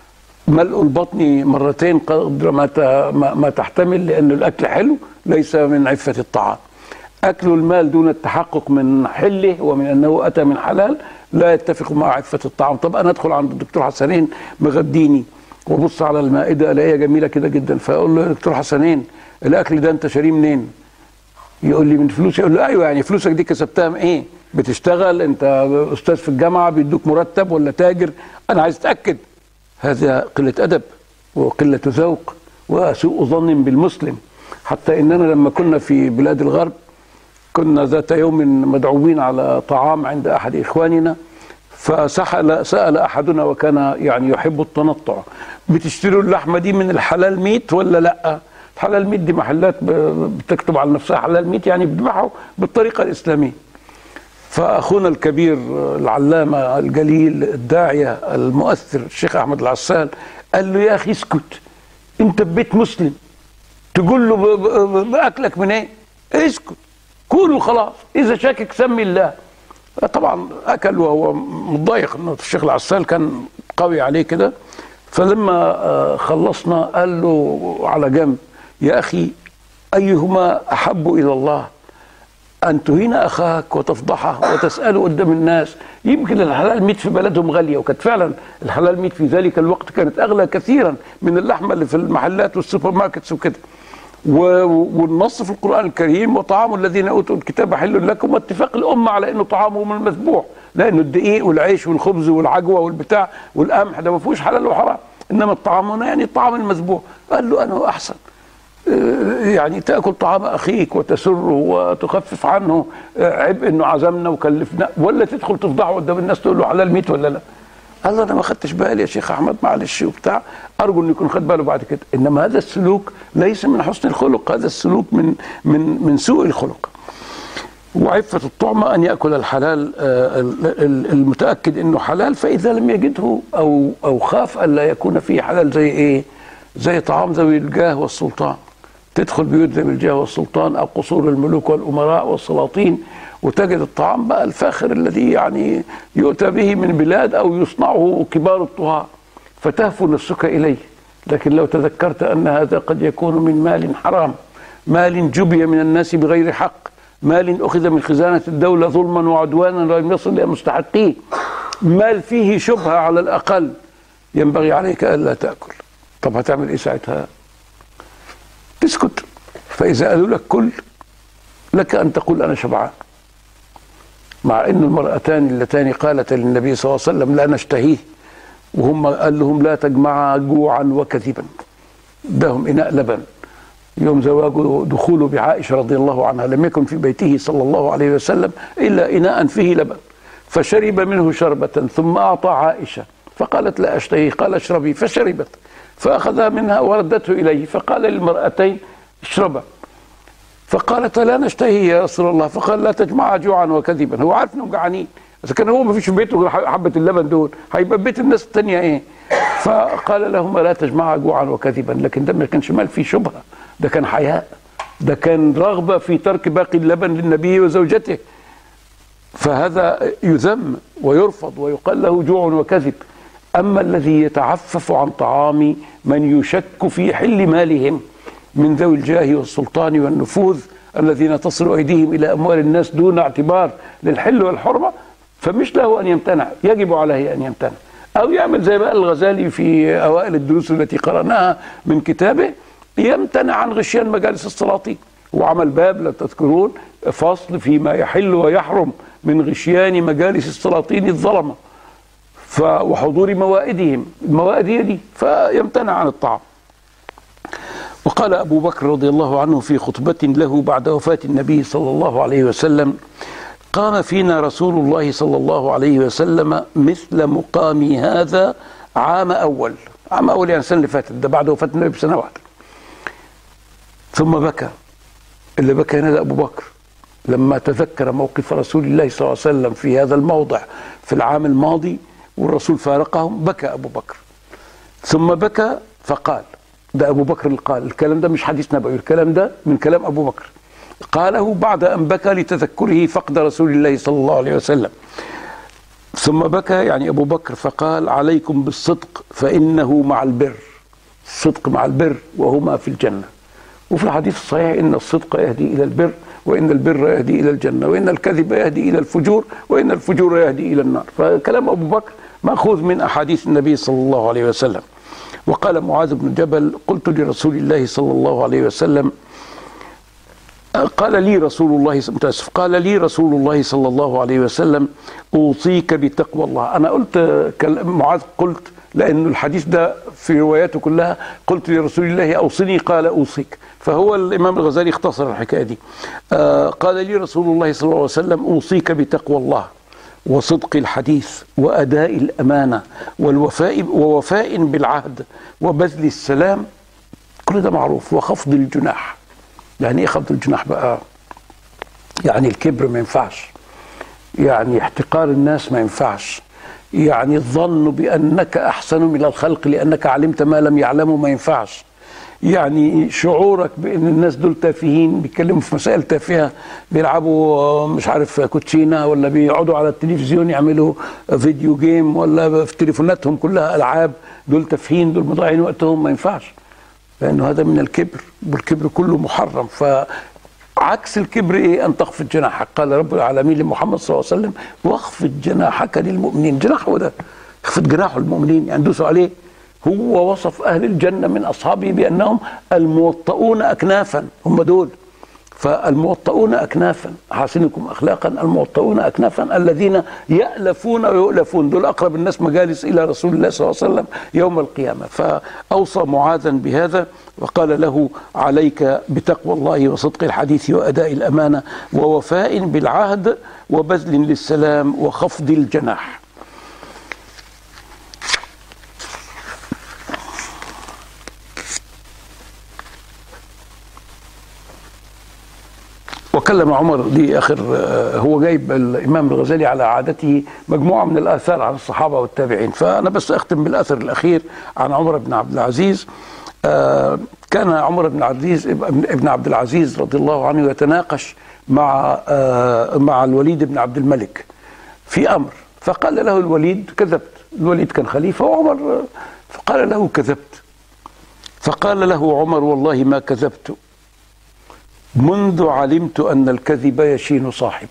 ملء البطن مرتين قدر ما ما تحتمل لأن الأكل حلو ليس من عفة الطعام. أكل المال دون التحقق من حله ومن أنه أتى من حلال لا يتفق مع عفة الطعام. طب أنا أدخل عند الدكتور حسنين مغديني وبص على المائدة ألاقيها جميلة كده جدا، فأقول له: يا دكتور حسنين الأكل ده أنت شاريه منين؟ يقول لي: من فلوسي. يقول له: أيوه، يعني فلوسك دي كسبتها من إيه؟ بتشتغل أنت أستاذ في الجامعة بيدوك مرتب ولا تاجر؟ أنا عايز أتأكد. هذا قلة أدب وقلة ذوق وسوء ظن بالمسلم. حتى إننا لما كنا في بلاد الغرب كنا ذات يوم مدعوين على طعام عند أحد إخواننا، فسأل سأل أحدنا وكان يعني يحب التنطع: بتشتروا اللحمة دي من الحلال ميت ولا لأ؟ الحلال ميت دي محلات بتكتب على نفسها حلال ميت، يعني بتبيعه بالطريقة الإسلامية. فأخونا الكبير العلامة الجليل الداعية المؤثر الشيخ أحمد العسال قال له: يا أخي اسكت، أنت ببيت مسلم تقول له بأكلك من إيه؟ اسكت، كله خلاص، إذا شاكك سمي الله. طبعا أكل وهو متضايق إنه الشيخ العسال كان قوي عليه كده. فلما خلصنا قال له على جنب: يا أخي أيهما أحب إلى الله، أن تهين أخاك وتفضحه وتسأله قدام الناس؟ يمكن الحلال ميت في بلدهم غالية، وكانت فعلا الحلال ميت في ذلك الوقت كانت أغلى كثيرا من اللحمة اللي في المحلات والسوبر ماركتس وكده. والنص في القرآن الكريم: وطعام الذين أوتوا الكتاب حل لكم، واتفاق الأمة على أنه طعامهم المذبوح، لأنه الدقيق والعيش والخبز والعجوة والبتاع والقمح ده ما فيهوش حلال وحرام، إنما الطعام هنا يعني الطعام المذبوح. قال له: أنا أحسن يعني تأكل طعام أخيك وتسره وتخفف عنه عبء إنه عزمنا وكلفنا، ولا تدخل تفضحه قدام الناس تقول له حلال ميت ولا لا؟ قال له: أنا ما خدتش بالي يا شيخ أحمد، معلش وبتاع، أرجو إنه يكون خد باله بعد كده. إنما هذا السلوك ليس من حسن الخلق، هذا السلوك من من من سوء الخلق. وعفة الطعمة أن يأكل الحلال المتأكد إنه حلال، فإذا لم يجده أو أو خاف ألا يكون فيه حلال، زي إيه؟ زي طعام ذوي الجاه والسلطان. تدخل بيوت ذوي الجاه والسلطان أو قصور الملوك والأمراء والسلاطين وتجد الطعام بقى الفاخر الذي يعني يؤتى به من بلاد أو يصنعه كبار الطهاة، فتهفو نفسك إليه. لكن لو تذكرت أن هذا قد يكون من مال حرام، مال جبي من الناس بغير حق، مال أخذ من خزانة الدولة ظلما وعدوانا لم يصل إلى مستحقيه، مال فيه شبهة على الأقل، ينبغي عليك ألا تأكل. طب هتعمل إيه ساعتها؟ تسكت. فإذا قالوا لك كل، لك أن تقول أنا شبعان، مع أن المرأتان اللتان قالتا للنبي صلى الله عليه وسلم لا نشتهيه، وهم قال لهم لا تجمعا جوعا وكذبا، دهم إناء لبن يوم زواجه دخوله بعائشة رضي الله عنها، لم يكن في بيته صلى الله عليه وسلم إلا إناء فيه لبن، فشرب منه شربة ثم أعطى عائشة فقالت لا أشتهي، قال اشربي، فشربت، فأخذها منها وردته إليه، فقال للمرأتين اشربا، فقالت لا نشتهي يا رسول الله، فقال لا تجمعا جوعا وكذبا. هو عارف انهم جعانين، اذا كان هو ما فيش في بيته حبه اللبن دول، هيبقى بيت الناس الثانيه ايه؟ فقال لهما لا تجمعا جوعا وكذبا. لكن ده ما كانش مال فيه شبهه، ده كان حياء، ده كان رغبه في ترك باقي اللبن للنبي وزوجته، فهذا يذم ويرفض ويقال له جوع وكذب. اما الذي يتعفف عن طعام من يشك في حل مالهم من ذوي الجاه والسلطان والنفوذ الذين تصل أيديهم إلى أموال الناس دون اعتبار للحل والحرمة، فمش له أن يمتنع، يجب عليه أن يمتنع، أو يعمل زي ما قال الغزالي في أوائل الدروس التي قرأناها من كتابه، يمتنع عن غشيان مجالس السلاطين. وعمل باب لا تذكرون فصل فيما يحل ويحرم من غشيان مجالس السلاطين الظلمة وحضور موائدهم، الموائد هي دي، فيمتنع عن الطعام. وقال أبو بكر رضي الله عنه في خطبة له بعد وفاة النبي صلى الله عليه وسلم: قام فينا رسول الله صلى الله عليه وسلم مثل مقامي هذا عام أول، عام أول يعني السنة اللي فاتت، ده بعد وفاة النبي بسنة واحدة، ثم بكى. اللي بكى هنا ده أبو بكر لما تذكر موقف رسول الله صلى الله عليه وسلم في هذا الموضع في العام الماضي والرسول فارقهم، بكى أبو بكر. ثم بكى فقال، ده أبو بكر اللي قال الكلام ده، مش حديث نبوي، الكلام ده من كلام أبو بكر، قاله بعد أن بكى لتذكره فقد رسول الله صلى الله عليه وسلم. ثم بكى يعني أبو بكر فقال: عليكم بالصدق فإنه مع البر، الصدق مع البر وهما في الجنة. وفي الحديث الصحيح إن الصدق يهدي إلى البر، وإن البر يهدي إلى الجنة، وإن الكذب يهدي إلى الفجور، وإن الفجور يهدي إلى النار. فكلام أبو بكر مأخوذ من أحاديث النبي صلى الله عليه وسلم. وقال معاذ بن جبل: قلت لرسول الله صلى الله عليه وسلم، قال لي رسول الله متأسف قال لي رسول الله صلى الله عليه وسلم: أوصيك بتقوى الله. أنا قلت معاذ قلت لأن الحديث ده في رواياته كلها قلت لرسول الله أوصني، قال أوصيك، فهو الإمام الغزالي اختصر الحكاية دي. آه قال لي رسول الله صلى الله عليه وسلم: أوصيك بتقوى الله وصدق الحديث وأداء الأمانة والوفاء ووفاء بالعهد وبذل السلام، كل ده معروف، وخفض الجناح. يعني ايه خفض الجناح بقى؟ يعني الكبر ما ينفعش، يعني احتقار الناس ما ينفعش، يعني الظن بأنك أحسن من الخلق لأنك علمت ما لم يعلموا ما ينفعش، يعني شعورك بأن الناس دول تافهين بيتكلموا في مسائل تافهة، بيلعبوا مش عارف كوتشينة ولا بيقعدوا على التلفزيون يعملوا فيديو جيم ولا في تليفوناتهم كلها ألعاب، دول تافهين، دول مضيعين وقتهم، ما ينفعش، لأنه هذا من الكبر، والكبر كله محرم. فعكس الكبر إيه؟ أن تخفض جناحك. قال رب العالمين لمحمد صلى الله عليه وسلم: واخفض جناحك للمؤمنين. جناحه ده اخفض جناحه للمؤمنين، يعني دوسوا عليه. هو وصف أهل الجنة من أصحابه بأنهم الموطؤون أكنافا، هم دول. فالموطؤون أكنافا، حاسنكم أخلاقا، الموطؤون أكنافا الذين يألفون ويؤلفون، دول أقرب الناس مجالس إلى رسول الله صلى الله عليه وسلم يوم القيامة. فأوصى معاذا بهذا وقال له: عليك بتقوى الله وصدق الحديث وأداء الأمانة ووفاء بالعهد وبذل للسلام وخفض الجناح. وكلم عمر، دي آخر، هو جايب الإمام الغزالي على عادته مجموعة من الآثار عن الصحابة والتابعين، فأنا بس أختم بالأثر الأخير عن عمر بن عبد العزيز. كان عمر بن عبد العزيز ابن عبد العزيز رضي الله عنه يتناقش مع مع الوليد بن عبد الملك في أمر، فقال له الوليد: كذبت. الوليد كان خليفة وعمر، فقال له: كذبت. فقال له عمر: والله ما كذبت منذ علمت أن الكذب يشين صاحبه.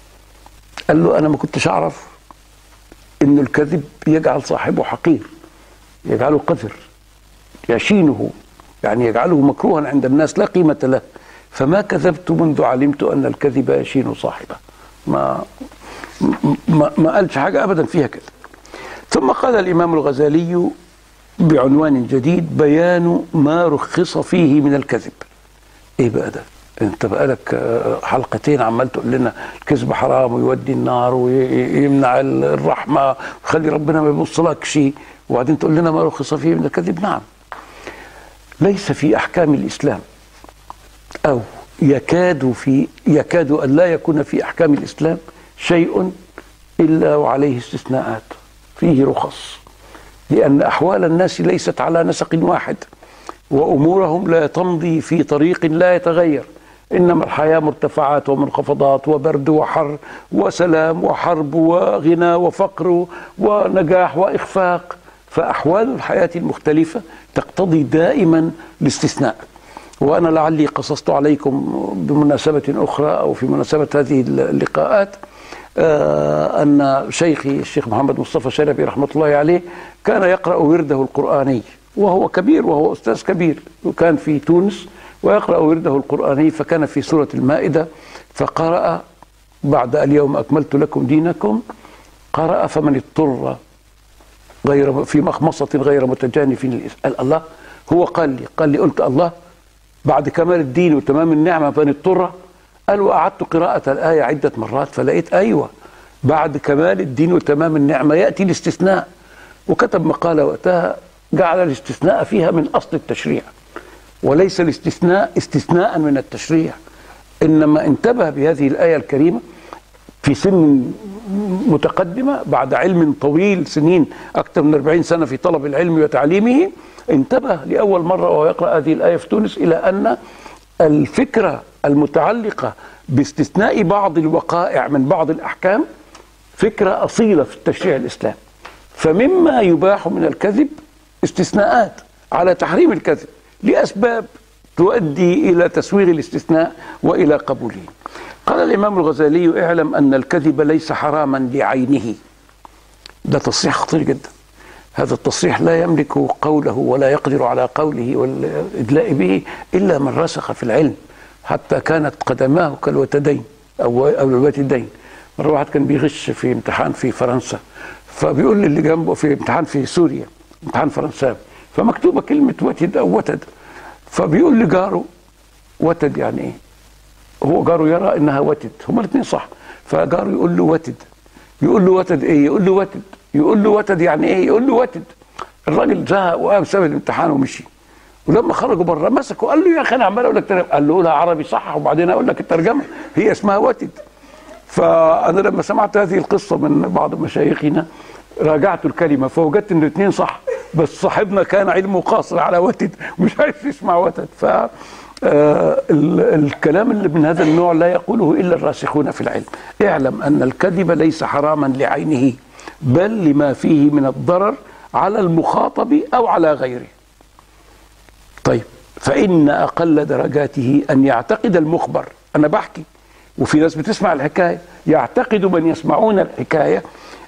قال له: أنا ما كنتش أعرف أن الكذب يجعل صاحبه حقير، يجعله قذر، يشينه، يعني يجعله مكروها عند الناس لا قيمة له. فما كذبت منذ علمت أن الكذب يشين صاحبه. ما ما, ما قالش حاجة أبدا فيها كده. ثم قال الإمام الغزالي بعنوان جديد: بيان ما رخص فيه من الكذب. إيه بقى ده؟ أنت بقالك حلقتين عمال تقول لنا الكذب حرام ويودي النار ويمنع الرحمة ويخلي ربنا ما يبصلكش، وبعدين تقول لنا ما رخص فيه من الكذب. نعم، ليس في أحكام الإسلام، أو يكاد في يكاد أن لا يكون في أحكام الإسلام شيء إلا وعليه استثناءات، فيه رخص، لأن أحوال الناس ليست على نسق واحد، وأمورهم لا تمضي في طريق لا يتغير، إنما الحياة مرتفعات ومنخفضات، وبرد وحر وسلام وحرب وغنى وفقر ونجاح وإخفاق. فأحوال الحياة المختلفة تقتضي دائما الاستثناء. وأنا لعلي قصصت عليكم بمناسبة أخرى أو في مناسبة هذه اللقاءات أن شيخي الشيخ محمد مصطفى شلبي رحمة الله عليه كان يقرأ ورده القرآني، وهو كبير وهو أستاذ كبير، وكان في تونس ويقرأ ورده القرآني. فكان في سورة المائدة فقرأ بعد اليوم أكملت لكم دينكم، قرأ فمن اضطر غير في مخمصة غير متجانف للإثم. الله، هو قال لي قال لي قلت الله بعد كمال الدين وتمام النعمة فمن اضطر؟ قال وأعدت قراءة الآية عدة مرات فلقيت أيوة بعد كمال الدين وتمام النعمة يأتي الاستثناء. وكتب مقالة وقتها جعل الاستثناء فيها من أصل التشريع، وليس الاستثناء استثناء من التشريع، إنما انتبه بهذه الآية الكريمة في سن متقدمة بعد علم طويل، سنين أكثر من أربعين سنة في طلب العلم وتعليمه، انتبه لأول مرة وهو يقرأ هذه الآية في تونس إلى أن الفكرة المتعلقة باستثناء بعض الوقائع من بعض الأحكام فكرة أصيلة في التشريع الإسلامي. فمما يباح من الكذب استثناءات على تحريم الكذب لأسباب تؤدي إلى تسويغ الاستثناء وإلى قبوله. قال الإمام الغزالي: اعلم أن الكذب ليس حراما لعينه. ده تصريح خطير جدا. هذا التصريح لا يملك قوله ولا يقدر على قوله والإدلاء به إلا من رسخ في العلم، حتى كانت قدماه كالوتدين أو أو الوتدين. مرة واحد كان بيغش في امتحان في فرنسا، فبيقول لي اللي جنبه في امتحان في سوريا، امتحان فرنساوي، فمكتوبة كلمة وتد أو وتد، فبيقول لجاره وتد يعني إيه؟ هو جاره يرى إنها وتد، هما الاثنين صح، فجاره يقول له وتد، يقول له وتد إيه؟ يقول له وتد، يقول له وتد يعني إيه؟ يقول له وتد. الراجل زهق وقام ساب الامتحان ومشي، ولما خرجوا بره مسكوا قال له يا أخي أنا عمال أقول لك ترجمة، قال له قولها عربي صح وبعدين أقول لك الترجمة، هي اسمها وتد. فأنا لما سمعت هذه القصة من بعض مشايخنا راجعت الكلمة فوجدت إن الاثنين صح، بس صاحبنا كان علمه قاصر على وتد مش عايز يسمع وتد. ف آه الكلام اللي من هذا النوع لا يقوله إلا الراسخون في العلم. اعلم أن الكذب ليس حراما لعينه، بل لما فيه من الضرر على المخاطب أو على غيره. طيب، فإن أقل درجاته أن يعتقد المخبر، أنا بحكي وفي ناس بتسمع الحكاية، يعتقد من يسمعون الحكاية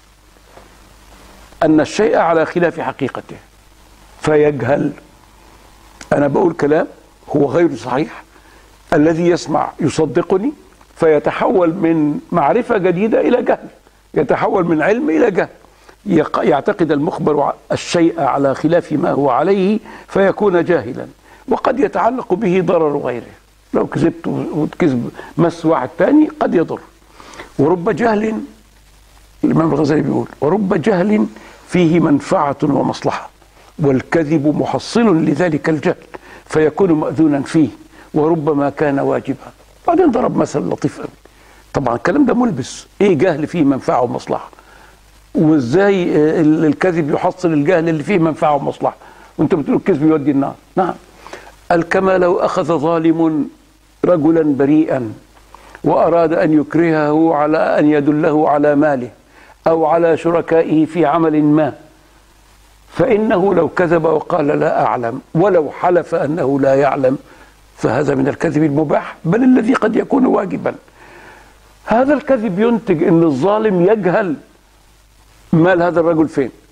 أن الشيء على خلاف حقيقته فيجهل. أنا بقول كلام هو غير صحيح، الذي يسمع يصدقني فيتحول من معرفة جديدة إلى جهل، يتحول من علم إلى جهل، يعتقد المخبر الشيء على خلاف ما هو عليه فيكون جاهلا، وقد يتعلق به ضرر غيره. لو كذبت وكذب مس واحد تاني قد يضر. ورب جهل، الإمام الغزالي بيقول: ورب جهل فيه منفعة ومصلحة، والكذب محصل لذلك الجهل فيكون مأذونا فيه، وربما كان واجبا. بعدين ضرب مثل لطيف قوي. طبعا الكلام ده ملبس، ايه جهل فيه منفعة ومصلحة؟ وازاي الكذب يحصل الجهل اللي فيه منفعة ومصلحة؟ وانت بتقول الكذب يودي النار. نعم، الكما لو أخذ ظالم رجلا بريئا وأراد أن يكرهه على أن يدله على ماله أو على شركائه في عمل ما، فإنه لو كذب وقال لا أعلم ولو حلف أنه لا يعلم فهذا من الكذب المباح، بل الذي قد يكون واجبا. هذا الكذب ينتج أن الظالم يجهل مال هذا الرجل فين،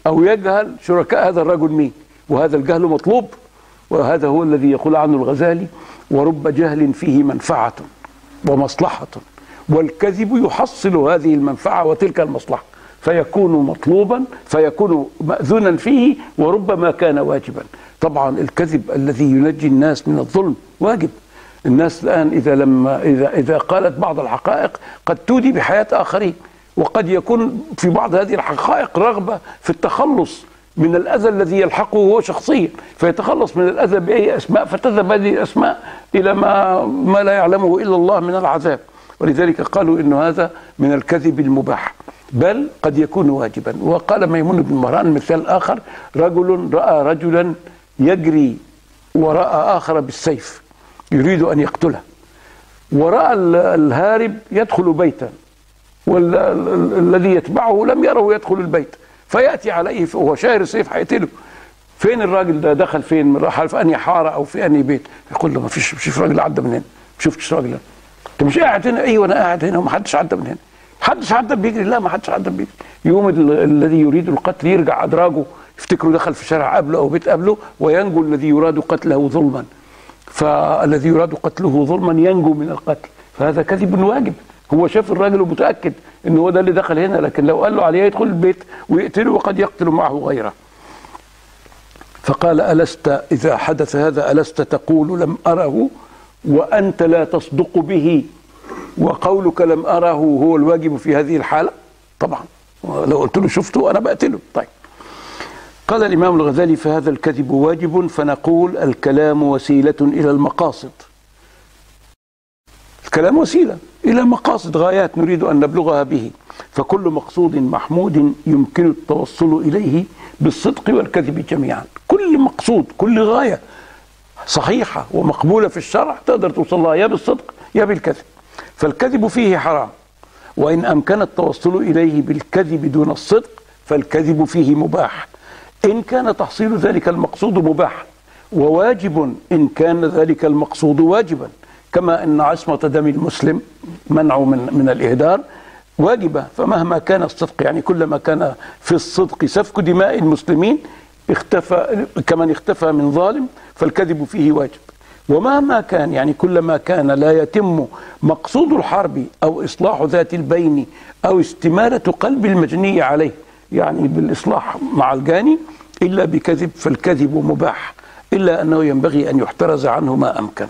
أو يجهل شركاء هذا الرجل مين، وهذا الجهل مطلوب. وهذا هو الذي يقول عنه الغزالي: ورب جهل فيه منفعة ومصلحة، والكذب يحصل هذه المنفعة وتلك المصلحة، فيكون مطلوبا، فيكون مأذونا فيه، وربما كان واجبا. طبعا الكذب الذي ينجي الناس من الظلم واجب. الناس الآن إذا لما إذا إذا قالت بعض الحقائق قد تودي بحياة آخرين، وقد يكون في بعض هذه الحقائق رغبة في التخلص من الأذى الذي يلحقه هو شخصيا، فيتخلص من الأذى بأي أسماء، فتذهب هذه الأسماء إلى ما ما لا يعلمه إلا الله من العذاب. ولذلك قالوا إن هذا من الكذب المباح، بل قد يكون واجبا. وقال ميمون بن مهران مثال آخر: رجل رأى رجلا يجري وراء آخر بالسيف يريد أن يقتله، ورأى الهارب يدخل بيتا، والذي يتبعه لم يره يدخل البيت، فيأتي عليه وهو شاير السيف هيقتله. فين الراجل ده؟ دخل فين؟ راح في أنهي حارة أو في أنهي بيت؟ يقول له: ما فيش فيش راجل عدى من هنا، ما شفتش راجل. انت مش قاعد هنا؟ ايوه انا قاعد هنا، وما حدش عدى من هنا. حدش عدى بيجري؟ لا ما حدش عدى بيجري. يوم الذي يريد القتل يرجع ادراجه، يفتكروا دخل في شارع قبله او بيت قبله، وينجو الذي يراد قتله ظلما. فالذي يراد قتله ظلما ينجو من القتل، فهذا كذب واجب. هو شاف الراجل ومتاكد ان هو ده اللي دخل هنا، لكن لو قال له عليه يدخل البيت ويقتله، وقد يقتل معه غيره. فقال: ألست إذا حدث هذا ألست تقول لم أره وأنت لا تصدق به، وقولك لم أره هو الواجب في هذه الحالة؟ طبعا لو قلت له شفته أنا بقتله. طيب، قال الإمام الغزالي: فهذا الكذب واجب، فنقول الكلام وسيلة إلى المقاصد. الكلام وسيلة إلى مقاصد، غايات نريد أن نبلغها به، فكل مقصود محمود يمكن التوصل إليه بالصدق والكذب جميعا. كل مقصود، كل غاية صحيحة ومقبولة في الشرع تقدر توصل لها يا بالصدق يا بالكذب. فالكذب فيه حرام، وإن أمكن التوصل إليه بالكذب دون الصدق فالكذب فيه مباح، إن كان تحصيل ذلك المقصود مباح، وواجب إن كان ذلك المقصود واجبا، كما أن عصمة دم المسلم منعه من, من الإهدار واجبة. فمهما كان الصدق، يعني كلما كان في الصدق سفك دماء المسلمين اختفى كمن اختفى من ظالم، فالكذب فيه واجب. ومهما كان، يعني كلما كان لا يتم مقصود الحرب أو إصلاح ذات البين أو استمالة قلب المجني عليه، يعني بالإصلاح مع الجاني، إلا بكذب، فالكذب مباح، إلا أنه ينبغي أن يحترز عنه ما أمكن.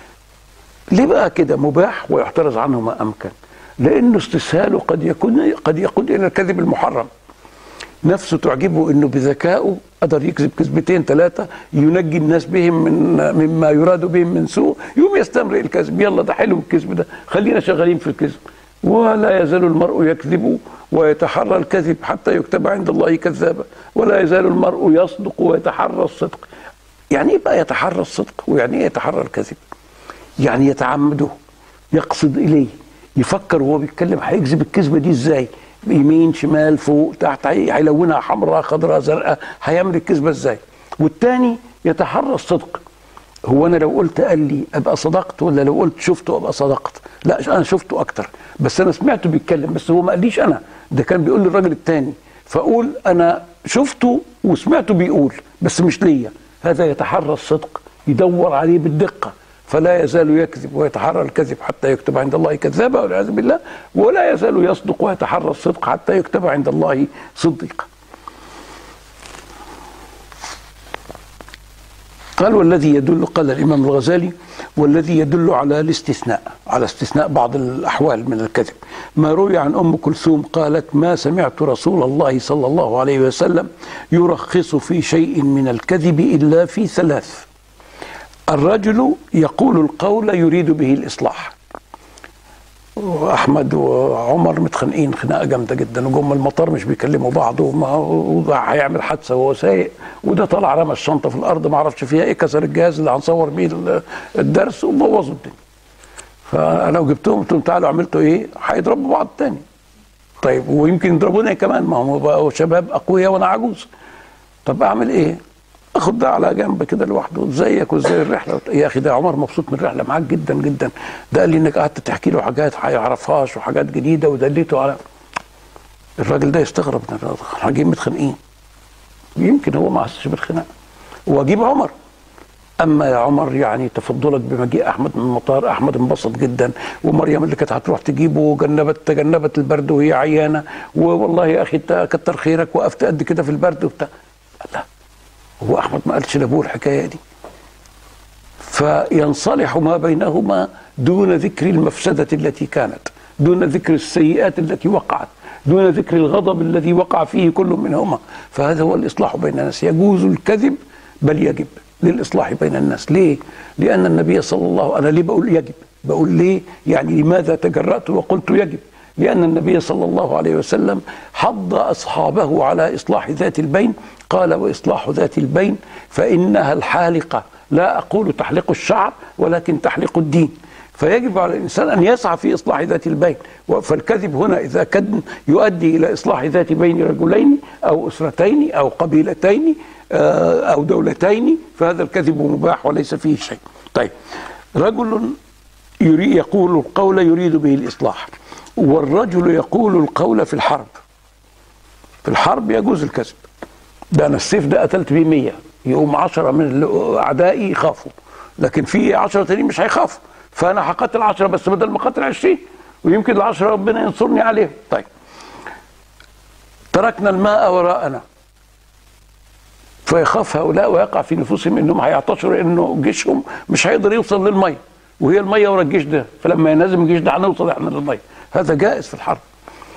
ليه بقى كده مباح ويحترز عنه ما أمكن؟ لأنه استسهاله قد يكون قد يقود إلى الكذب المحرم. نفسه تعجبه انه بذكائه قدر يكذب كذبتين ثلاثه ينجي الناس بهم من مما يراد بهم من سوء، يوم يستمر الكذب. يلا ده حلو الكذب ده، خلينا شغالين في الكذب. ولا يزال المرء يكذب ويتحرى الكذب حتى يكتب عند الله كذابا، ولا يزال المرء يصدق ويتحرى الصدق. يعني ايه بقى يتحرى الصدق؟ ويعني ايه يتحرى الكذب؟ يعني يتعمده، يقصد اليه، يفكر وهو بيتكلم هيكذب الكذبه دي ازاي، يمين شمال فوق تحت، هيلونها حمراء خضراء زرقاء، هيعمل الكذبه ازاي. والتاني يتحرى الصدق. هو انا لو قلت قال لي ابقى صدقت، ولا لو قلت شفته ابقى صدقت؟ لا، انا شفته اكتر، بس انا سمعته بيتكلم، بس هو ما قاليش انا، ده كان بيقول للراجل التاني، فاقول انا شفته وسمعته بيقول بس مش ليا. هذا يتحرى الصدق، يدور عليه بالدقه، فلا يزال يكذب ويتحرى الكذب حتى يكتب عند الله كذابا والعياذ بالله، ولا يزال يصدق ويتحرى الصدق حتى يكتب عند الله صديقا. قال: والذي يدل، قال الإمام الغزالي: والذي يدل على الاستثناء، على استثناء بعض الأحوال من الكذب، ما روي عن أم كلثوم قالت: ما سمعت رسول الله صلى الله عليه وسلم يرخص في شيء من الكذب إلا في ثلاث: الرجل يقول القول يريد به الإصلاح. وأحمد وعمر متخانقين خناقة جامدة جدا، وجم المطار مش بيكلموا بعض، وده هيعمل حادثة وهو سايق، وده طلع رمى الشنطة في الأرض ما عرفش فيها إيه، كسر الجهاز اللي هنصور بيه الدرس وبوظوا الدنيا. فلو جبتهم قلت لهم تعالوا عملتوا إيه؟ هيضربوا بعض تاني. طيب ويمكن يضربوني كمان، ما هم بقوا شباب أقوياء وأنا عجوز. طب أعمل إيه؟ اخد ده على جنب كده لوحده، ازيك وازاي الرحله؟ يا اخي ده عمر مبسوط من الرحله معاك جدا جدا، ده قال لي انك قعدت تحكي له حاجات هيعرفهاش وحاجات جديده ودليته على. الراجل ده يستغرب، احنا جايين متخانقين، يمكن هو ما حسش بالخناقه، واجيب عمر. اما يا عمر يعني تفضلك بمجيء احمد من المطار، احمد انبسط جدا، ومريم اللي كانت هتروح تجيبه جنبت تجنبت البرد وهي عيانه، والله يا اخي انت كتر خيرك وقفت قد كده في البرد وبتاع. لا، هو احمد ما قالش لابوه الحكايه دي. فينصلح ما بينهما دون ذكر المفسده التي كانت، دون ذكر السيئات التي وقعت، دون ذكر الغضب الذي وقع فيه كل منهما. فهذا هو الاصلاح بين الناس. يجوز الكذب بل يجب للإصلاح بين الناس. ليه؟ لأن النبي صلى الله عليه وسلم، أنا ليه بقول يجب؟ بقول ليه؟ يعني لماذا تجرأت وقلت يجب؟ لأن النبي صلى الله عليه وسلم حض أصحابه على إصلاح ذات البين. قال: وإصلاح ذات البين فإنها الحالقة، لا أقول تحلق الشعر ولكن تحلق الدين. فيجب على الإنسان أن يسعى في إصلاح ذات البين. فالكذب هنا إذا كان يؤدي إلى إصلاح ذات بين رجلين أو أسرتين أو قبيلتين أو دولتين، فهذا الكذب مباح وليس فيه شيء. طيب، رجل يريد يقول القول يريد به الإصلاح، والرجل يقول القول في الحرب. في الحرب يجوز الكذب. ده أنا السيف ده قتلت بيه مية، يقوم عشرة من أعدائي يخافوا، لكن في عشرة تانيين مش هيخافوا، فأنا هقتل عشرة بس بدل ما قتل عشرين، ويمكن العشرة ربنا ينصرني عليهم. طيب، تركنا الماء وراءنا، فيخاف هؤلاء ويقع في نفوسهم انهم هيعتشروا انه جيشهم مش هيقدر يوصل للميه، وهي الميه ورا الجيش ده، فلما ينهزم الجيش ده هنوصل احنا للميه. هذا جائز في الحرب.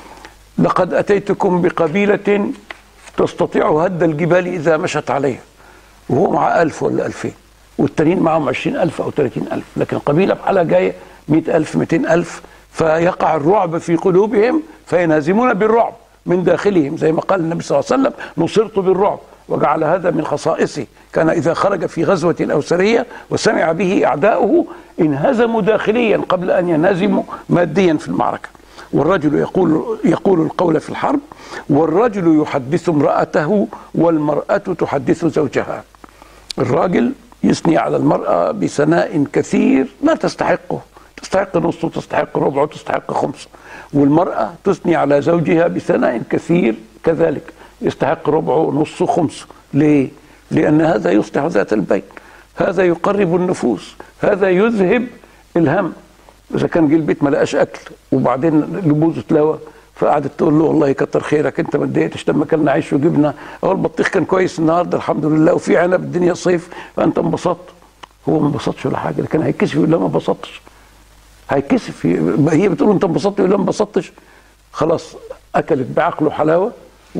لقد اتيتكم بقبيله تستطيع هد الجبال اذا مشت عليها، وهو مع ألف ولا ألفين، والتانيين معهم عشرين ألف او ثلاثين ألف، لكن قبيله بحالها جايه مئة ألف مئتين ألف، فيقع الرعب في قلوبهم فينهزمون بالرعب من داخلهم، زي ما قال النبي صلى الله عليه وسلم: نصرت بالرعب. وجعل هذا من خصائصه، كان إذا خرج في غزوة أو سرية وسمع به أعداؤه انهزموا داخليا قبل أن ينهزموا ماديا في المعركة. والرجل يقول يقول القول في الحرب، والرجل يحدث امرأته والمرأة تحدث زوجها. الراجل يثني على المرأة بثناء كثير لا تستحقه، تستحق نصه، تستحق ربعه، تستحق خمسه. والمرأة تثني على زوجها بثناء كثير كذلك، يستحق ربعه نصه خمسه. ليه؟ لأن هذا يصلح ذات البين، هذا يقرب النفوس، هذا يذهب الهم. إذا كان جه البيت ما لقاش أكل وبعدين لبوزه اتلوى، فقعدت تقول له: والله كتر خيرك، أنت ما اتضايقتش لما كلنا عيش وجبنا، أو البطيخ كان كويس النهارده الحمد لله، وفي عنب الدنيا صيف، فأنت انبسطت. هو ما انبسطش ولا حاجة، لكن هيتكسف يقول لها ما انبسطتش. هيتكسف، هي بتقول أنت انبسطت يقول لها ما انبسطتش. خلاص أكلت بعقله حلاوة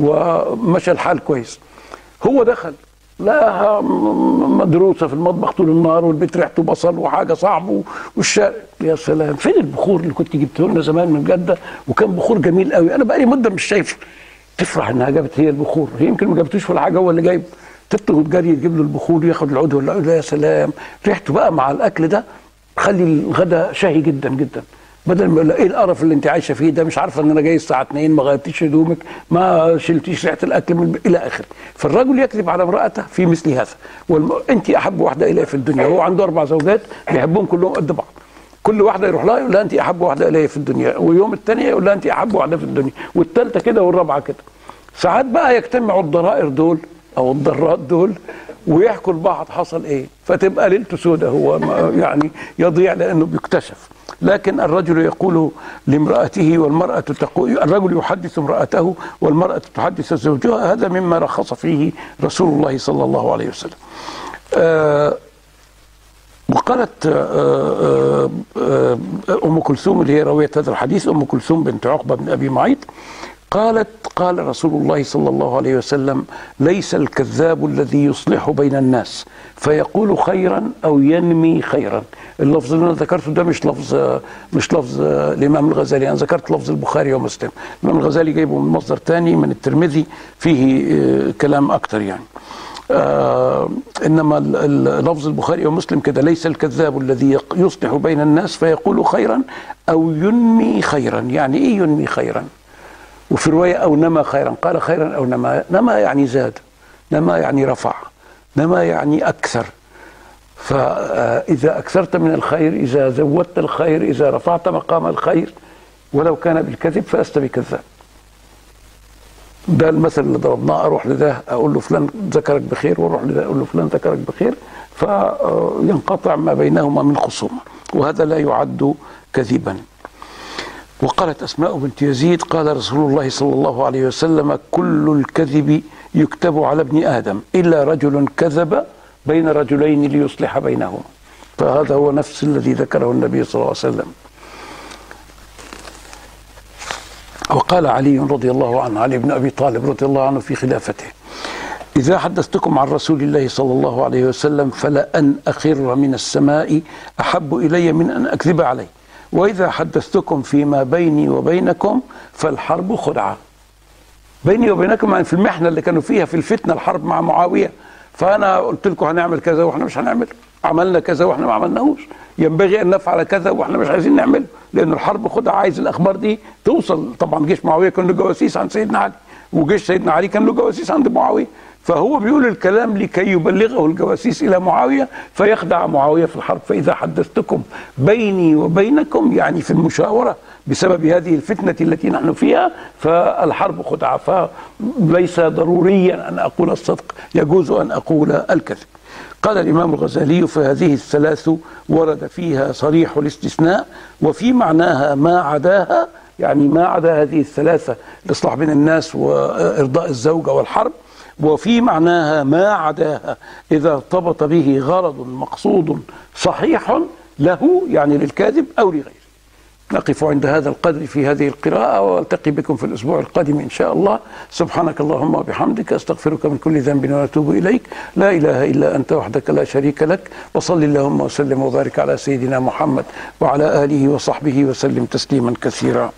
ومشى الحال كويس. هو دخل لا مدروسه في المطبخ طول النهار، والبيت ريحته بصل وحاجه صعب، والشارع يا سلام. فين البخور اللي كنت جبته لنا زمان من جده وكان بخور جميل قوي؟ انا بقالي مده مش شايفه. تفرح انها جابت هي البخور، هي يمكن ما جابتوش ولا حاجه، هو اللي جايب. تطلع جري تجيب له البخور، ياخد العود ولا العود، يا سلام ريحته بقى مع الاكل ده خلي الغداء شهي جدا جدا. بدل ما يقول ايه القرف اللي انت عايشه فيه ده، مش عارفه ان انا جاي الساعه اتنين، ما غيرتيش هدومك، ما شلتيش ريحه الاكل من الب... الى اخره. فالرجل يكذب على امراته في مثل هذا. والم... انت احب واحده اليه في الدنيا، هو عنده اربع زوجات بيحبهم كلهم قد بعض، كل واحده يروح لها يقول لها انت احب واحده اليه في الدنيا، ويوم الثانيه يقول لها انت احب واحده في الدنيا، والثالثه كده والرابعه كده. ساعات بقى يجتمعوا الضرائر دول او الضرات دول ويحكوا لبعض حصل ايه، فتبقى ليلته سودة، هو يعني يضيع لانه بيكتشف. لكن الرجل يقول لامرأته والمرأة تقول، الرجل يحدث امرأته والمرأة تحدث زوجها، هذا مما رخص فيه رسول الله صلى الله عليه وسلم. آه وقالت آه آه أم كلثوم اللي هي راوية هذا الحديث، أم كلثوم بنت عقبة بن أبي معيط، قالت: قال رسول الله صلى الله عليه وسلم: ليس الكذاب الذي يصلح بين الناس فيقول خيرا أو ينمي خيرا. اللفظ اللي أنا ذكرته ده مش لفظ مش لفظ الإمام الغزالي، أنا ذكرت لفظ البخاري ومسلم. الإمام الغزالي جايبه من مصدر تاني من الترمذي فيه كلام أكتر يعني. آه إنما لفظ البخاري ومسلم كده: ليس الكذاب الذي يصلح بين الناس فيقول خيرا أو ينمي خيرا. يعني إيه ينمي خيرا؟ وفي رواية أو نما خيرا، قال خيرا أو نما. نما يعني زاد، نما يعني رفع، نما يعني أكثر. فإذا أكثرت من الخير، إذا زودت الخير، إذا رفعت مقام الخير ولو كان بالكذب فلست بكذاب. ده المثل اللي ضربناه، اروح لده اقول له فلان ذكرك بخير، واروح لده اقول له فلان ذكرك بخير، فينقطع ما بينهما من خصومه، وهذا لا يعد كذبا. وقالت أسماء بنت يزيد قال رسول الله صلى الله عليه وسلم: كل الكذب يكتب على ابن آدم إلا رجل كذب بين رجلين ليصلح بينهما. فهذا هو نفس الذي ذكره النبي صلى الله عليه وسلم. وقال علي رضي الله عنه، علي بن أبي طالب رضي الله عنه في خلافته: إذا حدثتكم عن رسول الله صلى الله عليه وسلم فلأن أخر من السماء أحب إلي من أن أكذب عليه، وإذا حدثتكم فيما بيني وبينكم فالحرب خدعة. بيني وبينكم يعني في المحنة اللي كانوا فيها في الفتنة، الحرب مع معاوية، فأنا قلت لكم هنعمل كذا وإحنا مش هنعمل، عملنا كذا وإحنا ما عملناهوش، ينبغي أن نفعل كذا وإحنا مش عايزين نعمله، لأن الحرب خدعة، عايز الأخبار دي توصل. طبعا جيش معاوية كان له جواسيس عند سيدنا علي، وجيش سيدنا علي كان له جواسيس عند معاوية، فهو بيقول الكلام لكي يبلغه الجواسيس إلى معاوية فيخدع معاوية في الحرب. فإذا حدثتكم بيني وبينكم يعني في المشاورة بسبب هذه الفتنة التي نحن فيها فالحرب خدعة، فليس ضروريا أن أقول الصدق، يجوز أن أقول الكذب. قال الإمام الغزالي: فهذه الثلاث ورد فيها صريح الاستثناء، وفي معناها ما عداها، يعني ما عدا هذه الثلاثة، الإصلاح بين الناس وإرضاء الزوجة والحرب، وفي معناها ما عداها إذا ارتبط به غرض مقصود صحيح له، يعني للكاذب أو لغيره. نقف عند هذا القدر في هذه القراءة، والتقي بكم في الأسبوع القادم إن شاء الله. سبحانك اللهم وبحمدك، أستغفرك من كل ذنب وأتوب إليك، لا إله إلا أنت وحدك لا شريك لك، وصل اللهم وسلم وبارك على سيدنا محمد وعلى آله وصحبه وسلم تسليما كثيرا.